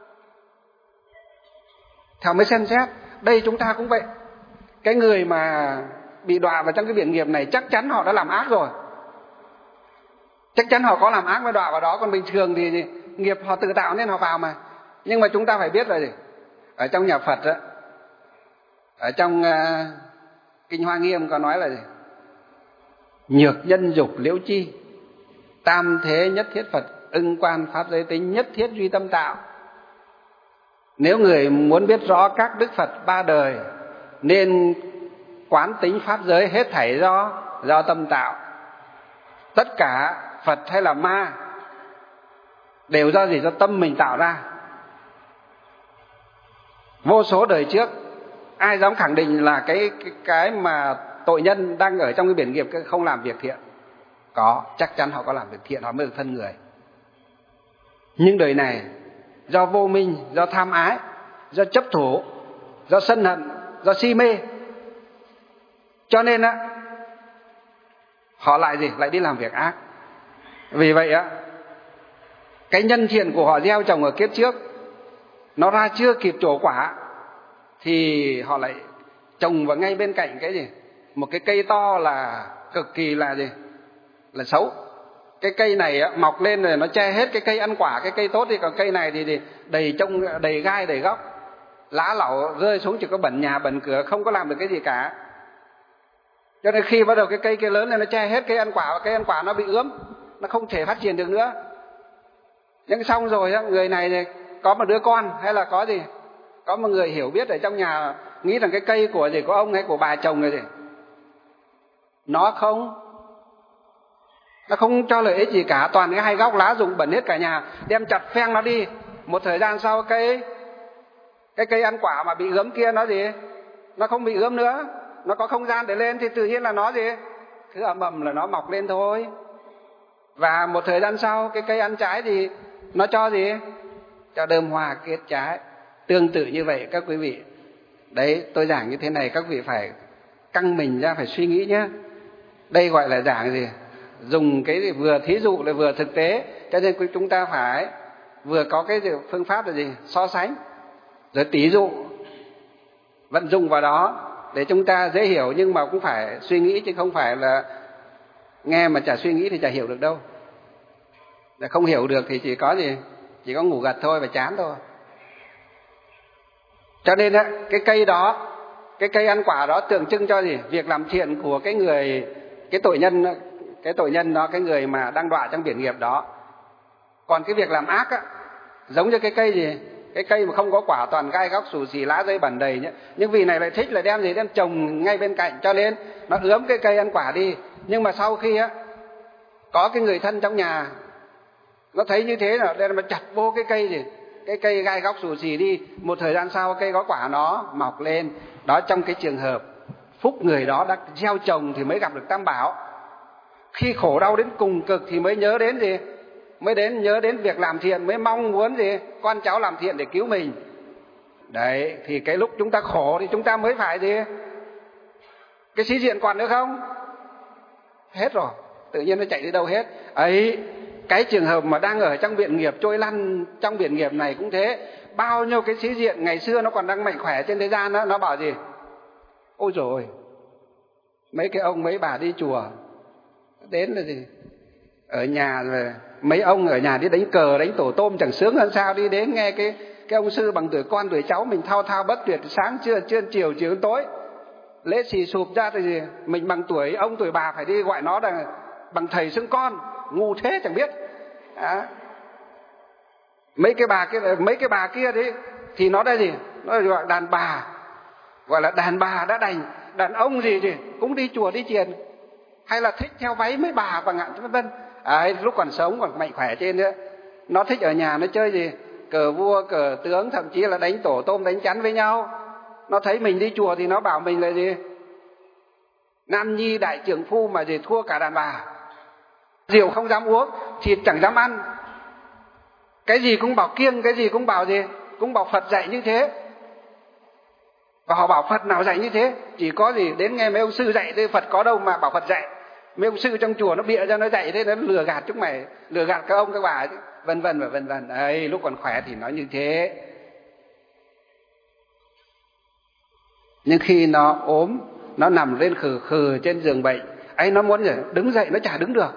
theo mới xem xét. Đây chúng ta cũng vậy. Cái người mà bị đọa vào trong cái biển nghiệp này chắc chắn họ đã làm ác rồi, chắc chắn họ có làm ác mới đọa vào đó. Còn bình thường thì nghiệp họ tự tạo nên họ vào mà. Nhưng mà chúng ta phải biết là gì, ở trong nhà Phật đó, ở trong uh, Kinh Hoa Nghiêm có nói là gì? Nhược nhân dục liễu chi, tam thế nhất thiết Phật, ưng quan pháp giới tính, nhất thiết duy tâm tạo. Nếu người muốn biết rõ các Đức Phật ba đời, nên quán tính pháp giới hết thảy do do tâm tạo. Tất cả Phật hay là ma đều do gì? Do tâm mình tạo ra. Vô số đời trước ai dám khẳng định là cái cái cái mà tội nhân đang ở trong cái biển nghiệp không làm việc thiện? Có, chắc chắn họ có làm việc thiện, họ mới được thân người. Nhưng đời này do vô minh, do tham ái, do chấp thủ, do sân hận, do si mê, cho nên á họ lại gì? Lại đi làm việc ác. Vì vậy á, cái nhân thiện của họ gieo trồng ở kiếp trước nó ra chưa kịp trổ quả thì họ lại trồng vào ngay bên cạnh cái gì, một cái cây to là cực kỳ là gì, là xấu. Cái cây này á, mọc lên rồi nó che hết cái cây ăn quả, cái cây tốt, thì còn cây này thì, thì đầy trông đầy gai đầy góc, lá lẩu rơi xuống chỉ có bẩn nhà bẩn cửa, không có làm được cái gì cả. Cho nên khi bắt đầu cái cây kia lớn lên nó che hết cây ăn quả, và cây ăn quả nó bị ướm, nó không thể phát triển được nữa. Nhưng xong rồi á, người này có một đứa con hay là có gì, có một người hiểu biết ở trong nhà nghĩ rằng cái cây của gì, của ông hay của bà chồng rồi gì, nó không nó không cho lợi ích gì cả, toàn cái hai góc lá rụng bẩn hết cả nhà, đem chặt pheng nó đi. Một thời gian sau cái cái cây ăn quả mà bị ướm kia nó gì, nó không bị ướm nữa, nó có không gian để lên, thì tự nhiên là nó gì, cứ ầm ầm là nó mọc lên thôi. Và một thời gian sau cái cây ăn trái thì nó cho gì, cho đơm hoa kết trái. Tương tự như vậy các quý vị. Đấy, tôi giảng như thế này các vị phải căng mình ra, phải suy nghĩ nhé. Đây gọi là giảng gì, dùng cái gì vừa thí dụ lại vừa thực tế, cho nên chúng ta phải vừa có cái gì, phương pháp là gì, so sánh rồi tỉ dụ vận dụng vào đó để chúng ta dễ hiểu, nhưng mà cũng phải suy nghĩ, chứ không phải là nghe mà chả suy nghĩ thì chả hiểu được đâu. Để không hiểu được thì chỉ có gì, chỉ có ngủ gật thôi và chán thôi. Cho nên á, cái cây đó, cái cây ăn quả đó tượng trưng cho gì, việc làm thiện của cái người, cái tội nhân, cái tội nhân đó, cái người mà đang đọa trong biển nghiệp đó. Còn cái việc làm ác á, giống như cái cây gì, cái cây mà không có quả, toàn gai góc xù xì, lá rơi bẩn đầy nhé. Nhưng vì này lại thích là đem gì, đem trồng ngay bên cạnh, cho nên nó ướm cái cây ăn quả đi. Nhưng mà sau khi á, có cái người thân trong nhà nó thấy như thế là đem nó chặt vô cái cây gì, cái cây gai góc xù xì đi. Một thời gian sau cây có quả nó mọc lên. Đó, trong cái trường hợp phúc người đó đã gieo trồng thì mới gặp được tam bảo. Khi khổ đau đến cùng cực thì mới nhớ đến gì, mới đến nhớ đến việc làm thiện, mới mong muốn gì, con cháu làm thiện để cứu mình. Đấy, thì cái lúc chúng ta khổ thì chúng ta mới phải gì, cái sĩ diện còn nữa không? Hết rồi, tự nhiên nó chạy đi đâu hết. Ấy, cái trường hợp mà đang ở trong biển nghiệp, trôi lăn trong biển nghiệp này cũng thế. Bao nhiêu cái sĩ diện ngày xưa nó còn đang mạnh khỏe trên thế gian đó, nó bảo gì, ôi rồi mấy cái ông mấy bà đi chùa đến là gì, ở nhà rồi mấy ông ở nhà đi đánh cờ đánh tổ tôm chẳng sướng hơn sao, đi đến nghe cái cái ông sư bằng tuổi con tuổi cháu mình thao thao bất tuyệt, sáng trưa trưa chiều chiều tối lễ xì sụp ra thì gì, mình bằng tuổi ông tuổi bà phải đi gọi nó là bằng thầy xưng con, ngu thế chẳng biết. À, mấy cái bà kia, mấy cái bà kia đấy thì nó đây gì, nó gọi đàn bà, gọi là đàn bà đã đành. Đàn ông gì gì cũng đi chùa đi chiền, hay là thích theo váy mấy bà và ngạn vân vân. À, lúc còn sống còn mạnh khỏe trên nữa, nó thích ở nhà nó chơi gì, cờ vua cờ tướng, thậm chí là đánh tổ tôm đánh chắn với nhau. Nó thấy mình đi chùa thì nó bảo mình là gì, nam nhi đại trưởng phu mà gì thua cả đàn bà. Rượu không dám uống, thịt chẳng dám ăn, cái gì cũng bảo kiêng, cái gì cũng bảo gì, cũng bảo Phật dạy như thế. Và họ bảo Phật nào dạy như thế, chỉ có gì đến nghe mấy ông sư dạy thì Phật có đâu mà bảo Phật dạy. Mấy ông sư trong chùa nó bịa ra nó dạy thế, nó lừa gạt chúng mày, lừa gạt các ông các bà, vân vân và vân vân. Ấy, lúc còn khỏe thì nói như thế, nhưng khi nó ốm, nó nằm lên khừ khừ trên giường bệnh, ấy nó muốn gì đứng dậy nó chả đứng được.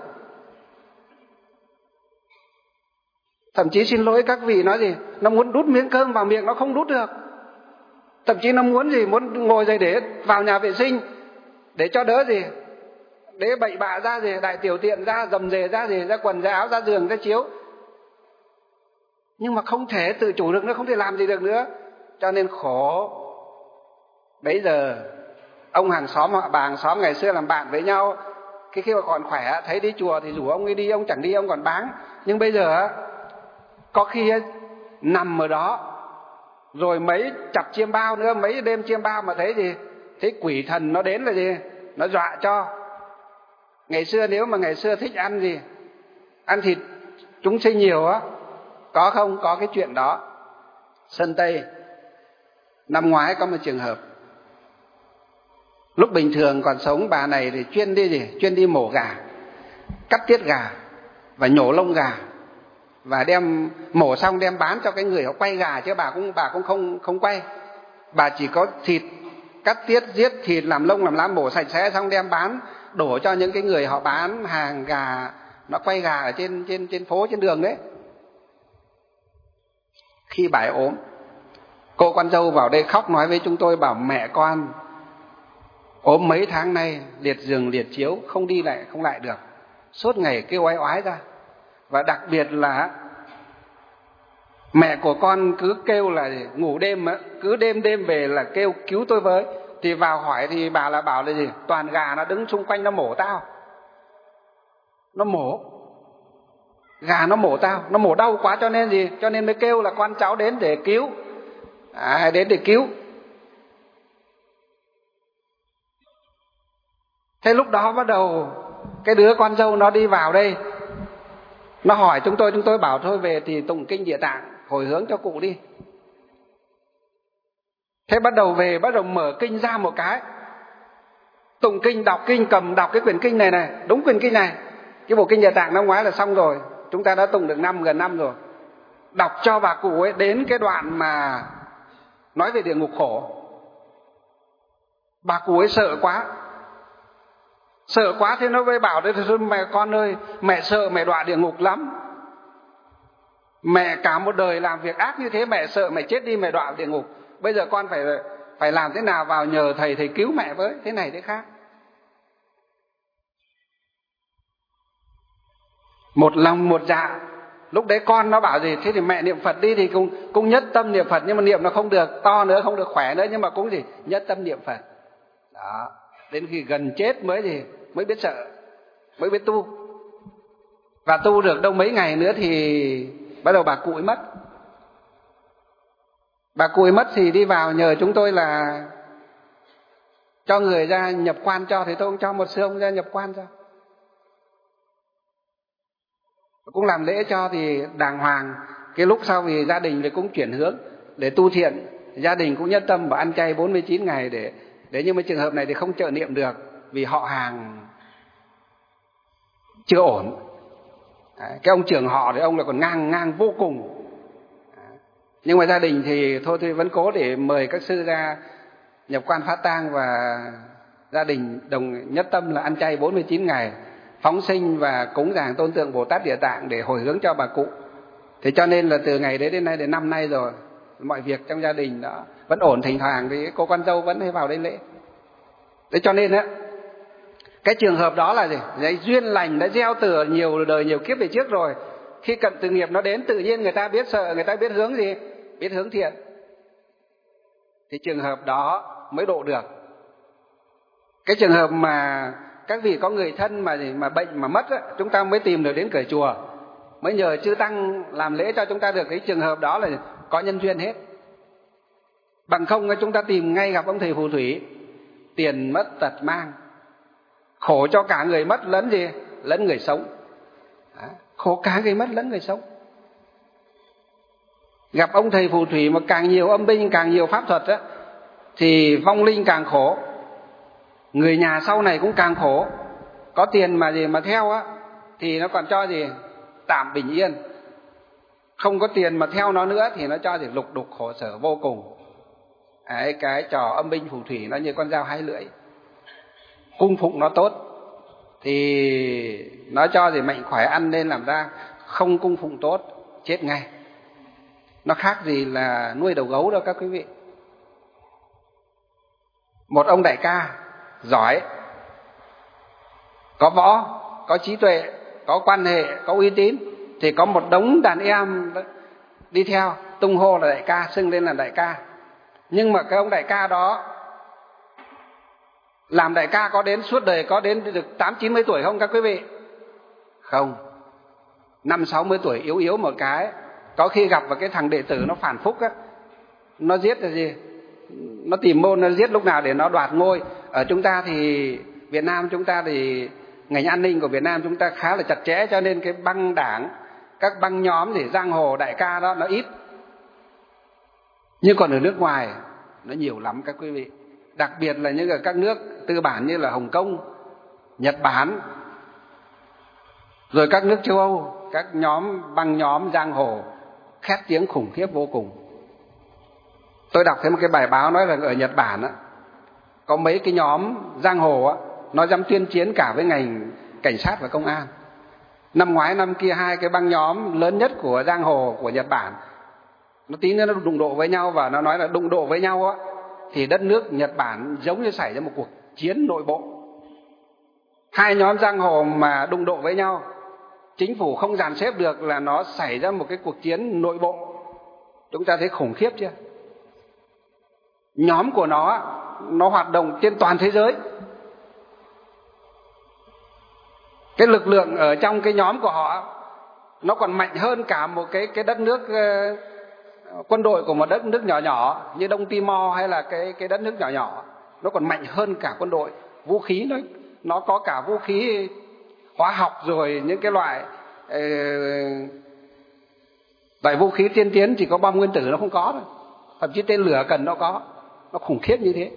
Thậm chí xin lỗi các vị nói gì, nó muốn đút miếng cơm vào miệng nó không đút được. Thậm chí nó muốn gì, muốn ngồi dậy để vào nhà vệ sinh để cho đỡ gì, để bậy bạ ra gì, đại tiểu tiện ra, dầm dề ra gì, ra quần ra áo ra giường ra chiếu, nhưng mà không thể tự chủ được nữa, không thể làm gì được nữa, cho nên khổ. Bây giờ ông hàng xóm họ bà hàng xóm ngày xưa làm bạn với nhau, cái khi mà còn khỏe thấy đi chùa thì rủ ông ấy đi, ông chẳng đi, ông còn báng. Nhưng bây giờ có khi nằm ở đó rồi mấy chập chiêm bao nữa, mấy đêm chiêm bao mà thấy gì, thấy quỷ thần nó đến là gì, nó dọa cho. Ngày xưa nếu mà ngày xưa thích ăn gì, ăn thịt chúng sinh nhiều á, có không? Có cái chuyện đó. Sơn Tây năm ngoái có một trường hợp, lúc bình thường còn sống bà này thì chuyên đi gì, chuyên đi mổ gà, cắt tiết gà và nhổ lông gà. và đem mổ xong đem bán cho cái người họ quay gà, chứ bà cũng bà cũng không không quay. Bà chỉ có thịt, cắt tiết, giết thịt, làm lông làm lá, mổ sạch sẽ xong đem bán, đổ cho những cái người họ bán hàng gà, nó quay gà ở trên trên trên phố, trên đường đấy. Khi bà ấy ốm, cô con dâu vào đây khóc nói với chúng tôi, bảo mẹ con ốm mấy tháng nay, liệt giường liệt chiếu, không đi lại không lại được, suốt ngày kêu oái oái ra. Và đặc biệt là mẹ của con cứ kêu là ngủ đêm, cứ đêm đêm về là kêu cứu tôi với. Thì vào hỏi thì bà là bảo là gì? Toàn gà nó đứng xung quanh nó mổ tao. Nó mổ. Gà nó mổ tao, nó mổ đau quá cho nên gì? Cho nên mới kêu là con cháu đến để cứu. À, đến để cứu. Thế lúc đó bắt đầu cái đứa con dâu nó đi vào đây, nó hỏi chúng tôi, chúng tôi bảo thôi về thì tụng kinh Địa Tạng hồi hướng cho cụ đi. Thế bắt đầu về, bắt đầu mở kinh ra một cái, tụng kinh, đọc kinh, cầm đọc cái quyển kinh này này, đúng quyển kinh này. Cái bộ kinh Địa Tạng năm ngoái là xong rồi, chúng ta đã tụng được năm gần năm rồi. Đọc cho bà cụ ấy đến cái đoạn mà nói về địa ngục khổ. Bà cụ ấy sợ quá, sợ quá thế nó mới bảo đấy, mẹ con ơi, mẹ sợ mẹ đọa địa ngục lắm. Mẹ cả một đời làm việc ác như thế, mẹ sợ mẹ chết đi mẹ đọa địa ngục. Bây giờ con phải phải làm thế nào, vào nhờ thầy, thầy cứu mẹ với, thế này thế khác. Một lòng một dạ. Lúc đấy con nó bảo gì? Thế thì mẹ niệm Phật đi, thì cũng, cũng nhất tâm niệm Phật, nhưng mà niệm nó không được to nữa, không được khỏe nữa, nhưng mà cũng gì? Nhất tâm niệm Phật. Đó. Đến khi gần chết mới gì? Mới biết sợ, mới biết tu. Và tu được đâu mấy ngày nữa thì bắt đầu bà cụ ấy mất. Bà cụ ấy mất thì đi vào nhờ chúng tôi là cho người ra nhập quan cho, thì tôi cũng cho một sư ông ra nhập quan cho. Cũng làm lễ cho thì đàng hoàng. Cái lúc sau thì gia đình thì cũng chuyển hướng để tu thiện. Gia đình cũng nhất tâm và ăn chay bốn mươi chín ngày để để nhưng mà trường hợp này thì không trợ niệm được vì họ hàng chưa ổn. Đấy, cái ông trưởng họ thì ông là còn ngang ngang vô cùng. Đấy, nhưng mà gia đình thì thôi thì vẫn cố để mời các sư ra nhập quan phát tang, và gia đình đồng nhất tâm là ăn chay bốn mươi chín ngày, phóng sinh và cúng dường tôn tượng Bồ Tát Địa Tạng để hồi hướng cho bà cụ. Thế cho nên là từ ngày đấy đến nay, đến năm nay rồi, mọi việc trong gia đình đó vẫn ổn, thỉnh thoảng thì cô con dâu vẫn hay vào đây lễ. Thế cho nên á, cái trường hợp đó là gì? Đấy, duyên lành đã gieo từ nhiều đời nhiều kiếp về trước rồi. Khi cận từ nghiệp nó đến, tự nhiên người ta biết sợ, người ta biết hướng gì? Biết hướng thiện. Thì trường hợp đó mới độ được. Cái trường hợp mà các vị có người thân mà mà bệnh mà mất á, chúng ta mới tìm được đến cửa chùa, mới nhờ chư tăng làm lễ cho chúng ta được. Cái trường hợp đó là có nhân duyên hết. Bằng không chúng ta tìm ngay gặp ông thầy phù thủy, tiền mất tật mang, khổ cho cả người mất lẫn gì? Lẫn người sống. Đó, khổ cả người mất lẫn người sống. Gặp ông thầy phù thủy mà càng nhiều âm binh, càng nhiều pháp thuật á, thì vong linh càng khổ, người nhà sau này cũng càng khổ. Có tiền mà gì mà theo á, thì nó còn cho gì? Tạm bình yên. Không có tiền mà theo nó nữa thì nó cho gì? Lục đục khổ sở vô cùng. Đấy, cái trò âm binh phù thủy nó như con dao hai lưỡi. Cung phụng nó tốt thì nó cho gì? Mạnh khỏe ăn nên làm ra. Không cung phụng tốt, chết ngay. Nó khác gì là nuôi đầu gấu đâu các quý vị. Một ông đại ca giỏi, có võ, có trí tuệ, có quan hệ, có uy tín, thì có một đống đàn em đi theo, tung hô là đại ca, xưng lên là đại ca. Nhưng mà cái ông đại ca đó làm đại ca có đến suốt đời, có đến được tám chín mươi tuổi không các quý vị? Không. Năm sáu mươi tuổi yếu yếu một cái. Có khi gặp vào cái thằng đệ tử nó phản phúc á, nó giết là gì? Nó tìm môn nó giết lúc nào để nó đoạt ngôi. Ở chúng ta thì Việt Nam chúng ta thì ngành an ninh của Việt Nam chúng ta khá là chặt chẽ, cho nên cái băng đảng, các băng nhóm thì giang hồ đại ca đó nó ít. Nhưng còn ở nước ngoài nó nhiều lắm các quý vị. Đặc biệt là những ở các nước tư bản như là Hồng Kông, Nhật Bản, Rồi các nước châu Âu, các nhóm băng nhóm giang hồ khét tiếng khủng khiếp vô cùng. Tôi đọc thấy một cái bài báo nói rằng ở Nhật Bản á, có mấy cái nhóm giang hồ á, nó dám tuyên chiến cả với ngành cảnh sát và công an. Năm ngoái năm kia hai cái băng nhóm lớn nhất của giang hồ của Nhật Bản, nó tí nữa nó đụng độ với nhau, và nó nói là đụng độ với nhau á thì đất nước Nhật Bản giống như xảy ra một cuộc chiến nội bộ. Hai nhóm giang hồ mà đụng độ với nhau, chính phủ không dàn xếp được là nó xảy ra một cái cuộc chiến nội bộ. Chúng ta thấy khủng khiếp chưa? Nhóm của nó nó hoạt động trên toàn thế giới. Cái lực lượng ở trong cái nhóm của họ nó còn mạnh hơn cả một cái cái đất nước uh, quân đội của một đất nước nhỏ nhỏ như Đông Timor hay là cái cái đất nước nhỏ nhỏ. Nó còn mạnh hơn cả quân đội. Vũ khí nó nó có cả vũ khí hóa học, rồi những cái loại uh, loại vũ khí tiên tiến chỉ có bom nguyên tử nó không có đâu. Thậm chí tên lửa cần nó có. Nó khủng khiếp như thế.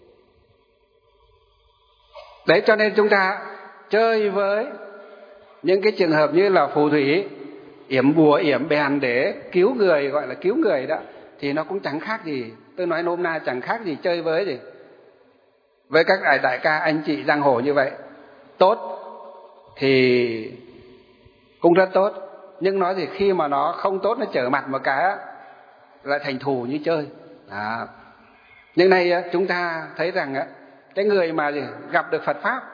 Đấy, cho nên chúng ta chơi với những cái trường hợp như là phù thủy, yểm bùa yểm bèn để cứu người, gọi là cứu người đó, thì nó cũng chẳng khác gì, tôi nói nôm na chẳng khác gì chơi với gì với các đại đại ca anh chị giang hồ như vậy. Tốt thì cũng rất tốt, nhưng nói thì khi mà nó không tốt, nó trở mặt một cái lại thành thù như chơi. À. Nhưng nay chúng ta thấy rằng cái người mà gì, gặp được Phật Pháp,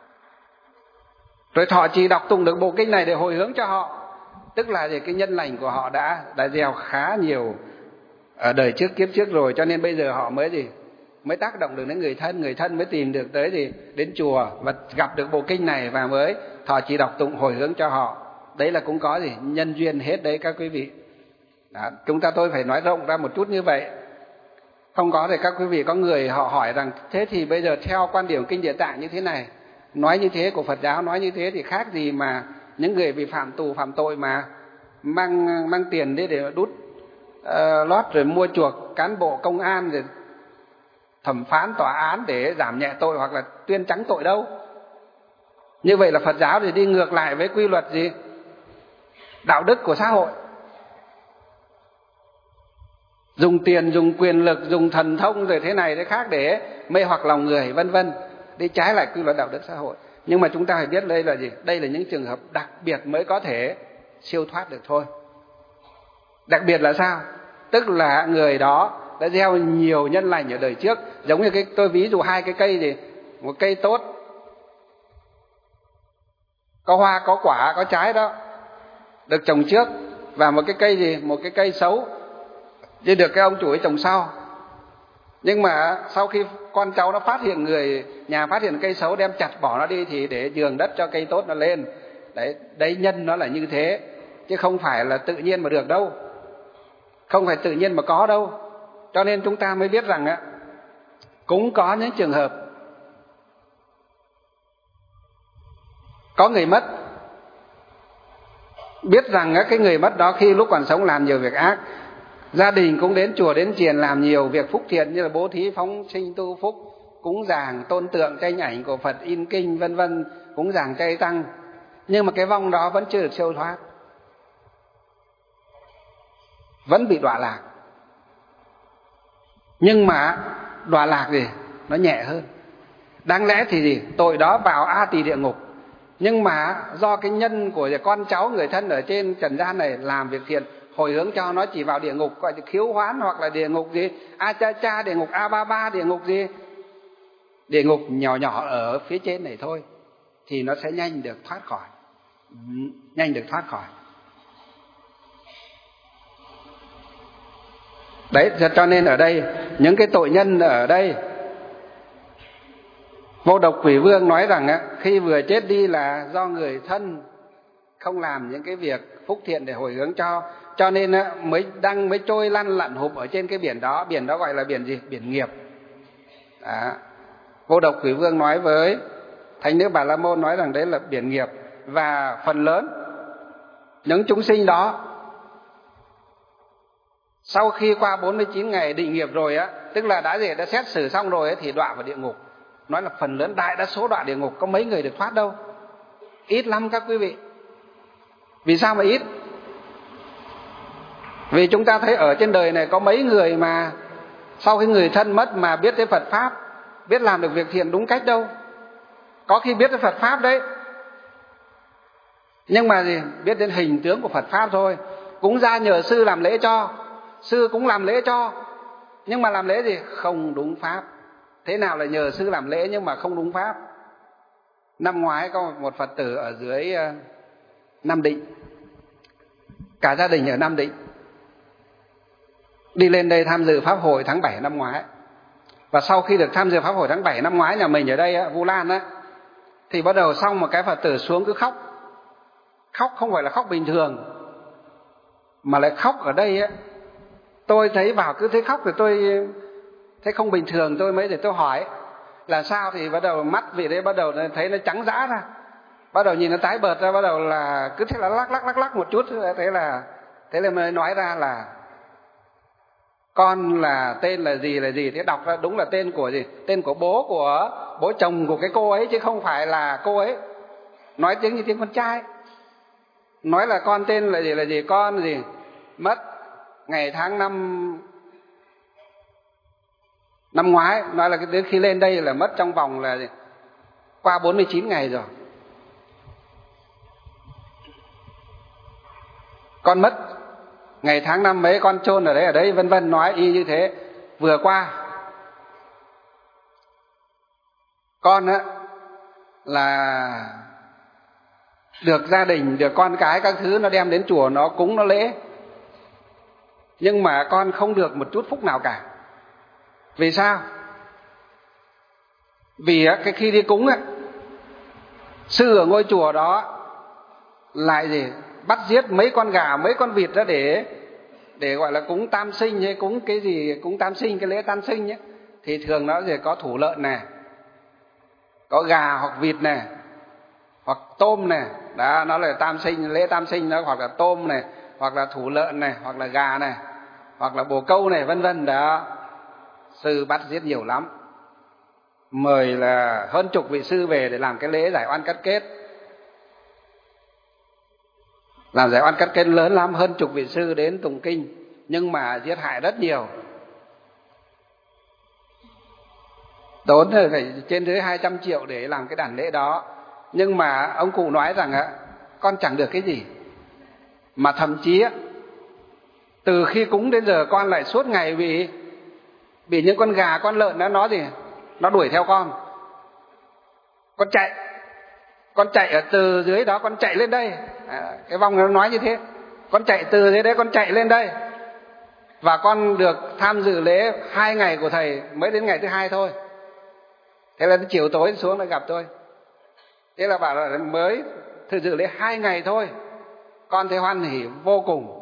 rồi thọ trì đọc tụng được bộ kinh này để hồi hướng cho họ, tức là gì, cái nhân lành của họ đã đã gieo khá nhiều ở đời trước kiếp trước rồi, cho nên bây giờ họ mới gì mới tác động được đến người thân, người thân mới tìm được tới gì đến chùa và gặp được bộ kinh này và mới thọ trì đọc tụng hồi hướng cho họ. Đấy là cũng có gì nhân duyên hết đấy các quý vị. Đó, chúng ta tôi phải nói rộng ra một chút như vậy. Không có thì các quý vị có người họ hỏi rằng thế thì bây giờ theo quan điểm kinh Địa Tạng như thế này, nói như thế của Phật giáo nói như thế thì khác gì mà những người bị phạm tù phạm tội mà mang mang tiền đi để đút uh, lót rồi mua chuộc cán bộ công an rồi thẩm phán tòa án để giảm nhẹ tội hoặc là tuyên trắng tội đâu. Như vậy là Phật giáo thì đi ngược lại với quy luật gì đạo đức của xã hội. Dùng tiền, dùng quyền lực, dùng thần thông rồi thế này thế khác để mê hoặc lòng người vân vân, đi trái lại quy luật đạo đức xã hội. Nhưng mà chúng ta phải biết đây là gì? Đây là những trường hợp đặc biệt mới có thể siêu thoát được thôi. Đặc biệt là sao? Tức là người đó đã gieo nhiều nhân lành ở đời trước. Giống như cái tôi ví dụ hai cái cây gì, một cây tốt, có hoa, có quả, có trái đó, được trồng trước, và một cái cây gì, một cái cây xấu, chứ được cái ông chủ ấy trồng sau. Nhưng mà sau khi con cháu nó phát hiện, người nhà phát hiện cây xấu đem chặt bỏ nó đi thì để nhường đất cho cây tốt nó lên. Đấy, đấy nhân nó là như thế, chứ không phải là tự nhiên mà được đâu, không phải tự nhiên mà có đâu. Cho nên chúng ta mới biết rằng á, cũng có những trường hợp có người mất, biết rằng á, cái người mất đó khi lúc còn sống làm nhiều việc ác, gia đình cũng đến chùa đến chiền làm nhiều việc phúc thiện như là bố thí phóng sinh tu phúc, cúng dường tôn tượng tranh ảnh của Phật, in kinh vân vân, cúng dường chay tăng, nhưng mà cái vong đó vẫn chưa được siêu thoát, vẫn bị đọa lạc. Nhưng mà đọa lạc gì nó nhẹ hơn. Đáng lẽ thì gì tội đó vào A Tỳ địa ngục, nhưng mà do cái nhân của con cháu người thân ở trên trần gian này làm việc thiện hồi hướng cho, nó chỉ vào địa ngục gọi là khiếu hoán, hoặc là địa ngục gì A Cha Cha, địa ngục A Ba Ba, địa ngục gì địa ngục nhỏ nhỏ ở phía trên này thôi, thì nó sẽ nhanh được thoát khỏi, nhanh được thoát khỏi. Đấy, cho nên ở đây những cái tội nhân ở đây, Vô Độc Quỷ Vương nói rằng á, khi vừa chết đi là do người thân không làm những cái việc phúc thiện để hồi hướng cho, cho nên á, mới đang mới trôi lăn lặn hụp ở trên cái biển đó. Biển đó gọi là biển gì? Biển nghiệp. Đó. Vô Độc Quỷ Vương nói với Thánh Nữ Bà La Môn nói rằng đấy là biển nghiệp, và phần lớn những chúng sinh đó sau khi qua bốn mươi chín ngày định nghiệp rồi á, tức là đã gì đã xét xử xong rồi ấy, thì đọa vào địa ngục. Nói là phần lớn đại đa số đọa địa ngục, có mấy người được thoát đâu, ít lắm các quý vị. Vì sao mà ít? Vì chúng ta thấy ở trên đời này có mấy người mà sau khi người thân mất mà biết tới Phật Pháp, biết làm được việc thiện đúng cách đâu. Có khi biết tới Phật Pháp đấy, nhưng mà gì? Biết đến hình tướng của Phật Pháp thôi. Cũng ra nhờ sư làm lễ cho, sư cũng làm lễ cho, nhưng mà làm lễ gì? Không đúng Pháp. Thế nào là nhờ sư làm lễ nhưng mà không đúng Pháp? Năm ngoái có một Phật tử ở dưới Nam Định, cả gia đình ở Nam Định, đi lên đây tham dự Pháp hội tháng bảy năm ngoái. Và sau khi được tham dự Pháp hội tháng bảy năm ngoái nhà mình ở đây, Vu Lan á, thì bắt đầu xong một cái Phật tử xuống cứ khóc. Khóc không phải là khóc bình thường, mà lại khóc ở đây á. Tôi thấy vào cứ thấy khóc thì tôi thấy không bình thường, tôi mới để tôi hỏi là sao, thì bắt đầu mắt vị đấy bắt đầu thấy nó trắng dã ra, bắt đầu nhìn nó tái bợt ra, bắt đầu là cứ thế là lắc lắc lắc lắc một chút. Thế là thế là mới nói ra là con là tên là gì là gì. Thế đọc ra đúng là tên của gì? Tên của bố của bố chồng của cái cô ấy, chứ không phải là cô ấy. Nói tiếng như tiếng con trai. Nói là con tên là gì là gì, con gì mất ngày tháng năm năm ngoái. Nói là đến khi lên đây là mất trong vòng là gì? Qua bốn mươi chín ngày rồi. Con mất ngày tháng năm mấy, con chôn ở đấy ở đấy, vân vân, nói y như thế. Vừa qua con á là được gia đình, được con cái các thứ nó đem đến chùa nó cúng nó lễ, nhưng mà con không được một chút phúc nào cả. Vì sao? Vì cái khi đi cúng á, sư ở ngôi chùa đó lại gì bắt giết mấy con gà mấy con vịt ra để để gọi là cúng tam sinh hay cúng cái gì, cúng tam sinh, cái lễ tam sinh ấy. Thì thường nó sẽ có thủ lợn này, có gà hoặc vịt này, hoặc tôm này, đó nó là tam sinh, lễ tam sinh đó, hoặc là tôm này, hoặc là thủ lợn này, hoặc là gà này, hoặc là bồ câu này, vân vân. Đó, sư bắt giết nhiều lắm, mời là hơn chục vị sư về để làm cái lễ giải oan cắt kết. Làm giải oan cắt kết lớn lắm, hơn chục vị sư đến tụng kinh, nhưng mà giết hại rất nhiều, tốn phải trên dưới hai trăm triệu để làm cái đàn lễ đó. Nhưng mà ông cụ nói rằng á, con chẳng được cái gì, mà thậm chí á, từ khi cúng đến giờ con lại suốt ngày bị bị những con gà con lợn đó nó gì nó đuổi theo con. Con chạy con chạy ở từ dưới đó con chạy lên đây, à, cái vong nó nói như thế, con chạy từ dưới đấy con chạy lên đây. Và con được tham dự lễ hai ngày của thầy, mới đến ngày thứ hai thôi. Thế là chiều tối xuống lại gặp tôi, thế là bảo là mới tham dự lễ hai ngày thôi, con thấy hoan hỉ vô cùng.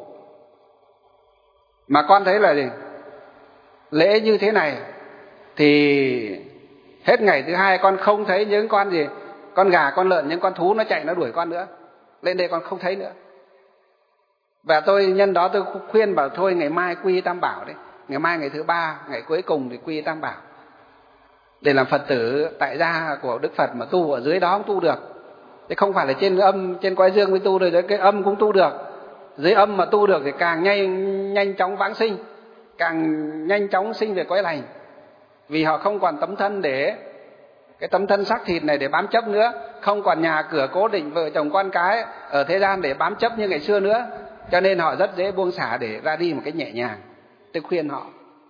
Mà con thấy là gì, lễ như thế này thì hết ngày thứ hai con không thấy những con gì, con gà con lợn, những con thú nó chạy nó đuổi con nữa, lên đây con không thấy nữa. Và tôi nhân đó tôi khuyên bảo thôi ngày mai quy Tam Bảo đấy, ngày mai ngày thứ ba, ngày cuối cùng thì quy Tam Bảo, để làm Phật tử tại gia của Đức Phật mà tu ở dưới đó cũng tu được. Thế không phải là trên âm, trên cõi dương mới tu được, cái âm cũng tu được. Dưới âm mà tu được thì càng nhanh nhanh chóng vãng sinh, càng nhanh chóng sinh về cõi lành. Vì họ không còn tấm thân để cái tấm thân xác thịt này để bám chấp nữa, không còn nhà cửa cố định, vợ chồng con cái ở thế gian để bám chấp như ngày xưa nữa, cho nên họ rất dễ buông xả để ra đi một cách nhẹ nhàng. Tôi khuyên họ,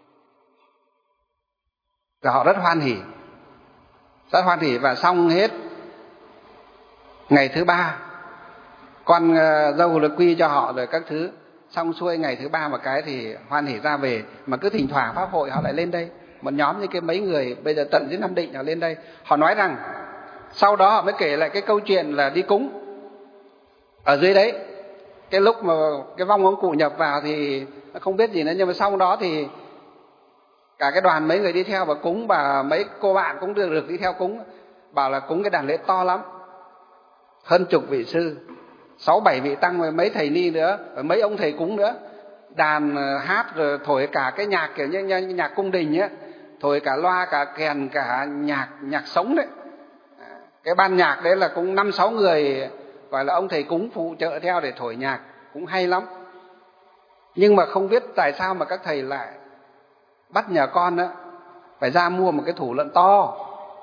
và họ rất hoan hỉ, rất hoan hỉ. Và xong hết ngày thứ ba, con dâu được quy cho họ rồi các thứ, xong xuôi ngày thứ ba một cái thì hoan hỉ ra về. Mà cứ thỉnh thoảng pháp hội họ lại lên đây, một nhóm như cái mấy người bây giờ tận dưới Nam Định họ lên đây. Họ nói rằng sau đó họ mới kể lại cái câu chuyện là đi cúng ở dưới đấy. Cái lúc mà cái vong ông cụ nhập vào thì nó không biết gì nữa, nhưng mà sau đó thì cả cái đoàn mấy người đi theo và cúng, và mấy cô bạn cũng được, được đi theo cúng, bảo là cúng cái đàn lễ to lắm, hơn chục vị sư, sáu bảy vị tăng và mấy thầy ni nữa, và mấy ông thầy cúng nữa. Đàn hát rồi thổi cả cái nhạc kiểu như nhạc cung đình ấy, thổi cả loa cả kèn cả nhạc nhạc sống đấy. Cái ban nhạc đấy là cũng năm sáu người gọi là ông thầy cúng phụ trợ theo để thổi nhạc, cũng hay lắm. Nhưng mà không biết tại sao mà các thầy lại bắt nhà con đó phải ra mua một cái thủ lợn to,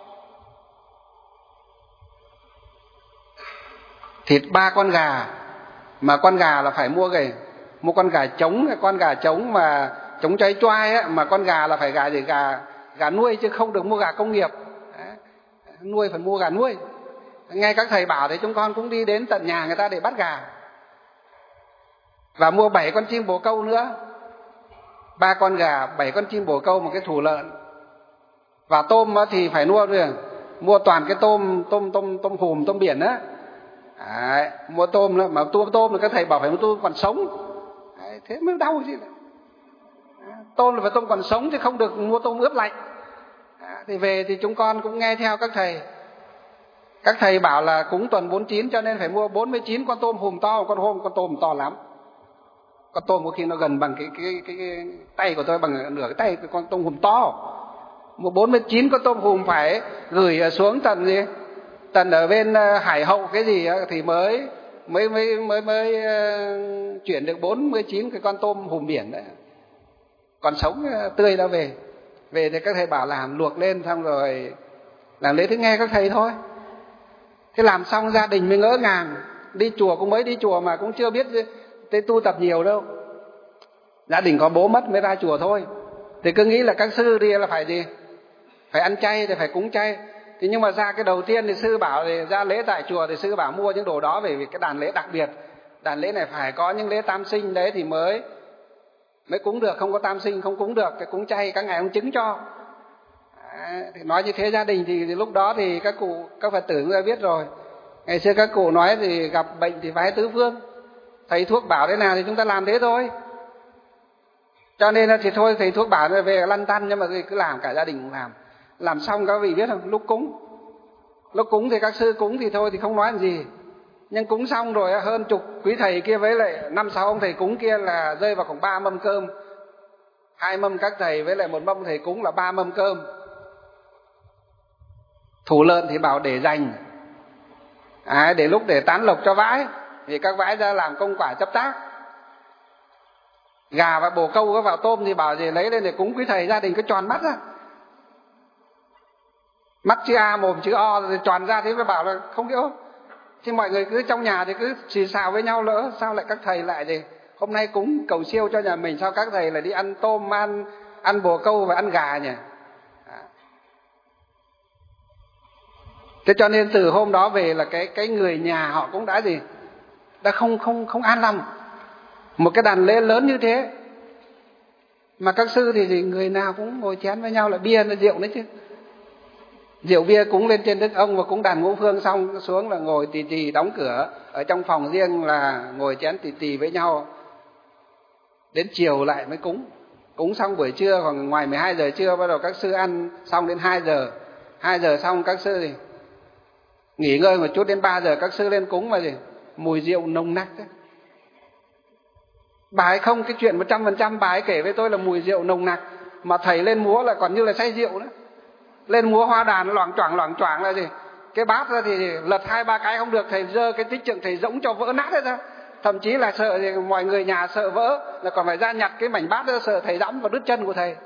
thịt ba con gà, mà con gà là phải mua cái mua con gà trống, con gà trống mà trống cháy choai á, mà con gà là phải gà gì, gà gà nuôi chứ không được mua gà công nghiệp. Đấy, nuôi phải mua gà nuôi. Nghe các thầy bảo thì chúng con cũng đi đến tận nhà người ta để bắt gà, và mua bảy con chim bồ câu nữa, ba con gà, bảy con chim bồ câu, một cái thủ lợn. Và tôm thì phải mua rồi, mua toàn cái tôm tôm tôm tôm hùm, tôm biển á. Đấy, mua tôm nữa, mà tôm tôm là các thầy bảo phải mua tôm còn sống. Đấy, thế mới đau chứ. Tôm là phải tôm còn sống chứ không được mua tôm ướp lạnh. Đấy, thì về thì chúng con cũng nghe theo các thầy. Các thầy bảo là cúng tuần bốn mươi chín cho nên phải mua bốn mươi chín con tôm hùm to, con hôm con tôm to lắm. Con tôm có khi nó gần bằng cái cái cái, cái tay của tôi, bằng nửa cái tay cái con tôm hùm to. Mua bốn mươi chín con tôm hùm phải gửi xuống tận gì? Tận ở bên Hải Hậu cái gì thì mới mới mới mới mới uh, chuyển được bốn mươi chín cái con tôm hùm biển đấy. Còn sống uh, tươi đã về. Về thì các thầy bảo làm luộc lên xong rồi làm lễ, thứ nghe các thầy thôi. Thế làm xong gia đình mới ngỡ ngàng, đi chùa cũng mới đi chùa mà cũng chưa biết tới tu tập nhiều đâu. Gia đình có bố mất mới ra chùa thôi. Thì cứ nghĩ là các sư đi là phải gì? Phải ăn chay thì phải cúng chay. Thế nhưng mà ra cái đầu tiên thì sư bảo thì ra lễ tại chùa thì sư bảo mua những đồ đó, bởi vì cái đàn lễ đặc biệt. Đàn lễ này phải có những lễ tam sinh đấy thì mới mới cúng được, không có tam sinh không cúng được. Cái cúng chay các ngài ông chứng cho. À, thì nói như thế gia đình thì, thì lúc đó thì các cụ, các Phật tử đã biết rồi. Ngày xưa các cụ nói thì gặp bệnh thì vái tứ phương, thầy thuốc bảo thế nào thì chúng ta làm thế thôi. Cho nên là thì thôi thầy thuốc bảo về lăn tăn, nhưng mà cứ làm, cả gia đình cũng làm. Làm xong các vị biết không, lúc cúng lúc cúng thì các sư cúng thì thôi thì không nói làm gì, nhưng cúng xong rồi hơn chục quý thầy kia với lại năm sáu ông thầy cúng kia là rơi vào khoảng ba mâm cơm. Hai mâm các thầy với lại một mâm thầy cúng là ba mâm cơm. Thủ lợn thì bảo để dành, à, để lúc để tán lộc cho vãi, vì các vãi ra làm công quả chấp tác. Gà và bồ câu có vào tôm thì bảo gì lấy lên để cúng quý thầy. Gia đình cứ tròn mắt ra, mắt chữ A mồm chữ O rồi tròn ra, thế mới bảo là không hiểu. Thì mọi người cứ trong nhà thì cứ xì xào với nhau, lỡ sao lại các thầy lại gì hôm nay cúng cầu siêu cho nhà mình, sao các thầy lại đi ăn tôm, ăn ăn bồ câu và ăn gà nhỉ? Thế cho nên từ hôm đó về là cái cái người nhà họ cũng đã gì đã không không không an lòng. Một cái đàn lễ lớn như thế mà các sư thì, thì người nào cũng ngồi chén với nhau, là bia là rượu đấy chứ. Rượu bia cúng lên trên đức ông và cúng đàn ngũ phương xong xuống là ngồi tì tì, đóng cửa ở trong phòng riêng là ngồi chén tì tì với nhau. Đến chiều lại mới cúng. Cúng xong buổi trưa khoảng ngoài mười hai giờ trưa bắt đầu các sư ăn xong đến hai giờ. hai giờ xong các sư thì nghỉ ngơi một chút, đến ba giờ các sư lên cúng mà gì mùi rượu nồng nặc đấy. Bà ấy không, cái chuyện một trăm phần trăm bà ấy kể với tôi là mùi rượu nồng nặc, mà thầy lên múa là còn như là say rượu nữa. Lên múa hoa đàn loảng choảng loảng choảng là gì, cái bát ra thì lật hai ba cái không được, thầy giơ cái tích trượng thầy dỗng cho vỡ nát ra. Thậm chí là sợ thì mọi người nhà sợ vỡ là còn phải ra nhặt cái mảnh bát ra, sợ thầy dẫm vào đứt chân của thầy.